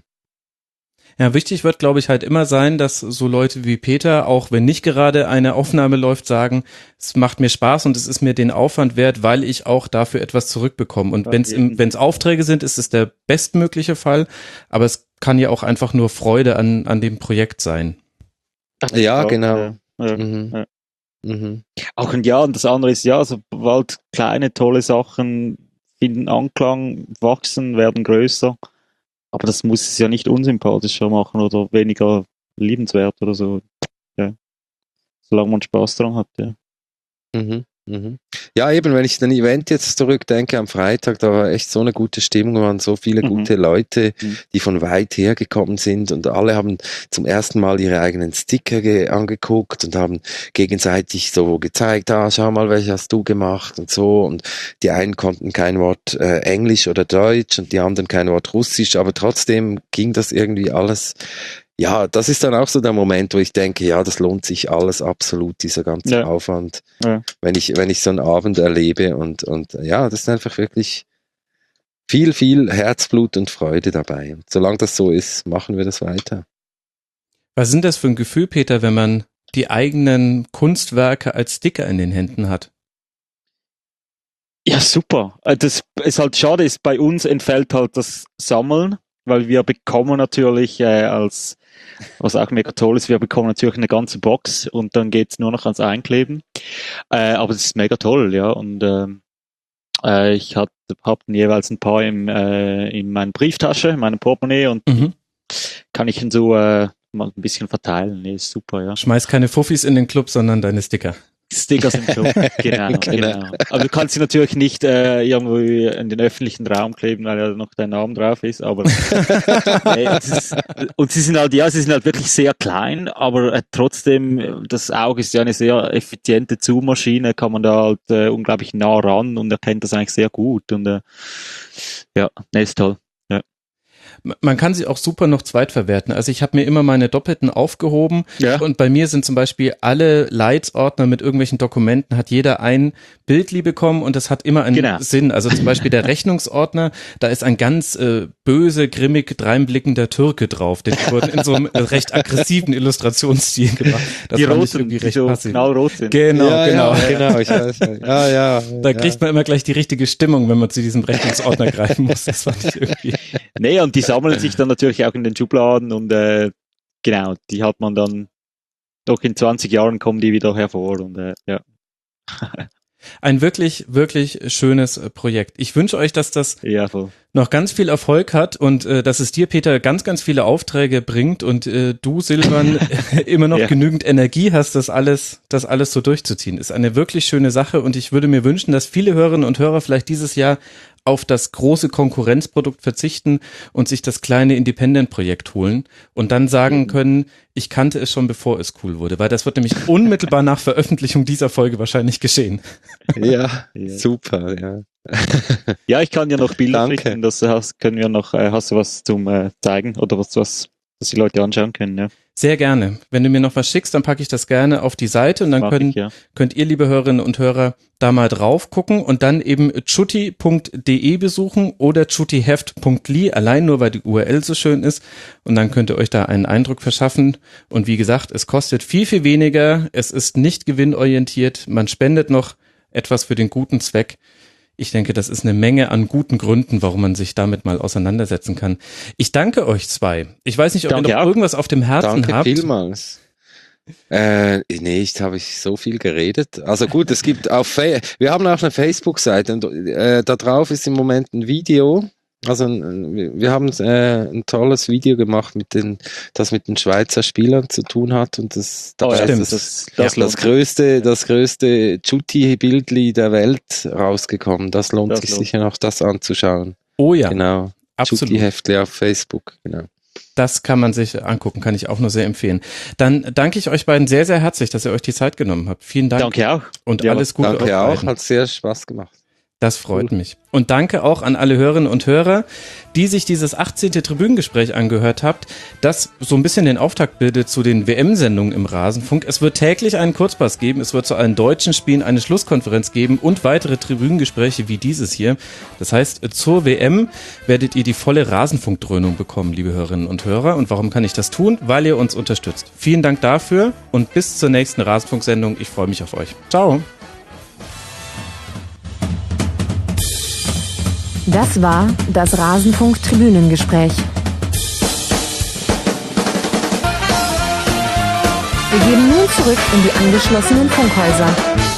Ja, wichtig wird, glaube ich, halt immer sein, dass so Leute wie Peter, auch wenn nicht gerade eine Aufnahme läuft, sagen, es macht mir Spaß und es ist mir den Aufwand wert, weil ich auch dafür etwas zurückbekomme. Und wenn es wenn es Aufträge sind, ist es der bestmögliche Fall, aber es kann ja auch einfach nur Freude an, an dem Projekt sein. Ja, auch, genau. Ja, ja, Mhm. ja. Mhm. Auch ein Ja, und das andere ist ja, sobald kleine, tolle Sachen finden Anklang, wachsen, werden größer. Aber das muss es ja nicht unsympathischer machen oder weniger liebenswert oder so. Ja. Solange man Spaß dran hat, ja. Mhm. Mhm. Ja, eben, wenn ich an den Event jetzt zurückdenke am Freitag, da war echt so eine gute Stimmung, waren so viele Mhm. gute Leute, Mhm. die von weit her gekommen sind und alle haben zum ersten Mal ihre eigenen Sticker ge- angeguckt und haben gegenseitig so gezeigt, ah, schau mal, welche hast du gemacht und so, und die einen konnten kein Wort äh, Englisch oder Deutsch und die anderen kein Wort Russisch, aber trotzdem ging das irgendwie alles. Ja, das ist dann auch so der Moment, wo ich denke, ja, das lohnt sich alles absolut, dieser ganze Ja. Aufwand, Ja. wenn ich, wenn ich so einen Abend erlebe und, und ja, das ist einfach wirklich viel, viel Herzblut und Freude dabei. Und solange das so ist, machen wir das weiter. Was sind das für ein Gefühl, Peter, wenn man die eigenen Kunstwerke als Sticker in den Händen hat? Ja, super. Äh, Das ist halt schade, ist bei uns entfällt halt das Sammeln, weil wir bekommen natürlich äh, als, was auch mega toll ist, wir bekommen natürlich eine ganze Box und dann geht's nur noch ans Einkleben. Äh, aber es ist mega toll, ja. Und ähm, äh, ich hab, hab jeweils ein paar im, äh, in meiner Brieftasche, in meinem Portemonnaie und Mhm. kann ich ihn so äh, mal ein bisschen verteilen. Nee, ist super, ja. Schmeiß keine Fuffis in den Club, sondern deine Sticker. Stickers im Club, genau, Genau. genau. Aber du kannst sie natürlich nicht äh, irgendwo in den öffentlichen Raum kleben, weil ja noch dein Name drauf ist, aber nee, und, es ist, und sie sind halt, ja, sie sind halt wirklich sehr klein, aber äh, trotzdem, das Auge ist ja eine sehr effiziente Zoom-Maschine, kann man da halt äh, unglaublich nah ran und erkennt das eigentlich sehr gut und äh, ja, nee, ist toll. Man kann sie auch super noch zweitverwerten. Also ich habe mir immer meine Doppelten aufgehoben Ja. und bei mir sind zum Beispiel alle Leitsordner mit irgendwelchen Dokumenten, hat jeder ein Bildli bekommen und das hat immer einen Genau. Sinn. Also zum Beispiel der Rechnungsordner, da ist ein ganz äh, böse, grimmig, dreinblickender Türke drauf. Den wurden in so einem äh, recht aggressiven Illustrationsstil gemacht. Das Die fand ich roten, irgendwie die recht so passend. knallrot sind. Genau, ja, genau. Ja, genau, ich weiß. Ja, ja. Da ja. kriegt man immer gleich die richtige Stimmung, wenn man zu diesem Rechnungsordner greifen muss. Das fand ich irgendwie. Nee, und die sammeln sich dann natürlich auch in den Schubladen und äh, genau, die hat man dann doch in zwanzig Jahren kommen die wieder hervor und äh, ja. Ein wirklich, wirklich schönes äh, Projekt. Ich wünsche euch, dass das Ja, voll. noch ganz viel Erfolg hat und äh, dass es dir, Peter, ganz, ganz viele Aufträge bringt und äh, du, Silvan, immer noch Ja. genügend Energie hast, das alles, das alles so durchzuziehen. Ist eine wirklich schöne Sache und ich würde mir wünschen, dass viele Hörerinnen und Hörer vielleicht dieses Jahr auf das große Konkurrenzprodukt verzichten und sich das kleine Independent-Projekt holen und dann sagen können, ich kannte es schon, bevor es cool wurde, weil das wird nämlich unmittelbar nach Veröffentlichung dieser Folge wahrscheinlich geschehen. Ja, Ja. super, ja. Ja, ich kann ja noch Bilder Danke. schicken, das hast, können wir noch, äh, hast du was zum äh, zeigen oder was, was dass die Leute anschauen können. Ja. Sehr gerne. Wenn du mir noch was schickst, dann packe ich das gerne auf die Seite und dann Mach können, ich, ja. könnt ihr, liebe Hörerinnen und Hörer, da mal drauf gucken und dann eben chutti punkt de besuchen oder chuttiheft punkt li, allein nur, weil die U R L so schön ist, und dann könnt ihr euch da einen Eindruck verschaffen. Und wie gesagt, es kostet viel, viel weniger, es ist nicht gewinnorientiert, man spendet noch etwas für den guten Zweck. Ich denke, das ist eine Menge an guten Gründen, warum man sich damit mal auseinandersetzen kann. Ich danke euch zwei. Ich weiß nicht, ob Danke ihr noch auch. irgendwas auf dem Herzen Danke habt. vielmals. Äh, nee, ich habe ich so viel geredet. Also gut, es gibt auf, Fa- wir haben auch eine Facebook-Seite und äh, da drauf ist im Moment ein Video. Also ein, wir haben äh, ein tolles Video gemacht, mit den, das mit den Schweizer Spielern zu tun hat, und das, Oh, dabei ja, ist stimmt. das, das, das, das, das größte, das größte Chutti-Bildli der Welt rausgekommen. Das lohnt Das sich lohnt. sicher noch, das anzuschauen. Oh ja, Genau. absolut. Chutti-Heftli auf Facebook, genau. Das kann man sich angucken, kann ich auch nur sehr empfehlen. Dann danke ich euch beiden sehr, sehr herzlich, dass ihr euch die Zeit genommen habt. Vielen Dank. Danke auch. Und Ja, alles Gute Danke euch auch, beiden. hat sehr Spaß gemacht. Das freut mich. Und danke auch an alle Hörerinnen und Hörer, die sich dieses achtzehnte Tribünengespräch angehört habt, das so ein bisschen den Auftakt bildet zu den W M-Sendungen im Rasenfunk. Es wird täglich einen Kurzpass geben, es wird zu allen deutschen Spielen eine Schlusskonferenz geben und weitere Tribünengespräche wie dieses hier. Das heißt, zur W M werdet ihr die volle Rasenfunkdröhnung bekommen, liebe Hörerinnen und Hörer. Und warum kann ich das tun? Weil ihr uns unterstützt. Vielen Dank dafür und bis zur nächsten Rasenfunksendung. Ich freue mich auf euch. Ciao. Das war das Rasenfunk-Tribünengespräch. Wir gehen nun zurück in die angeschlossenen Funkhäuser.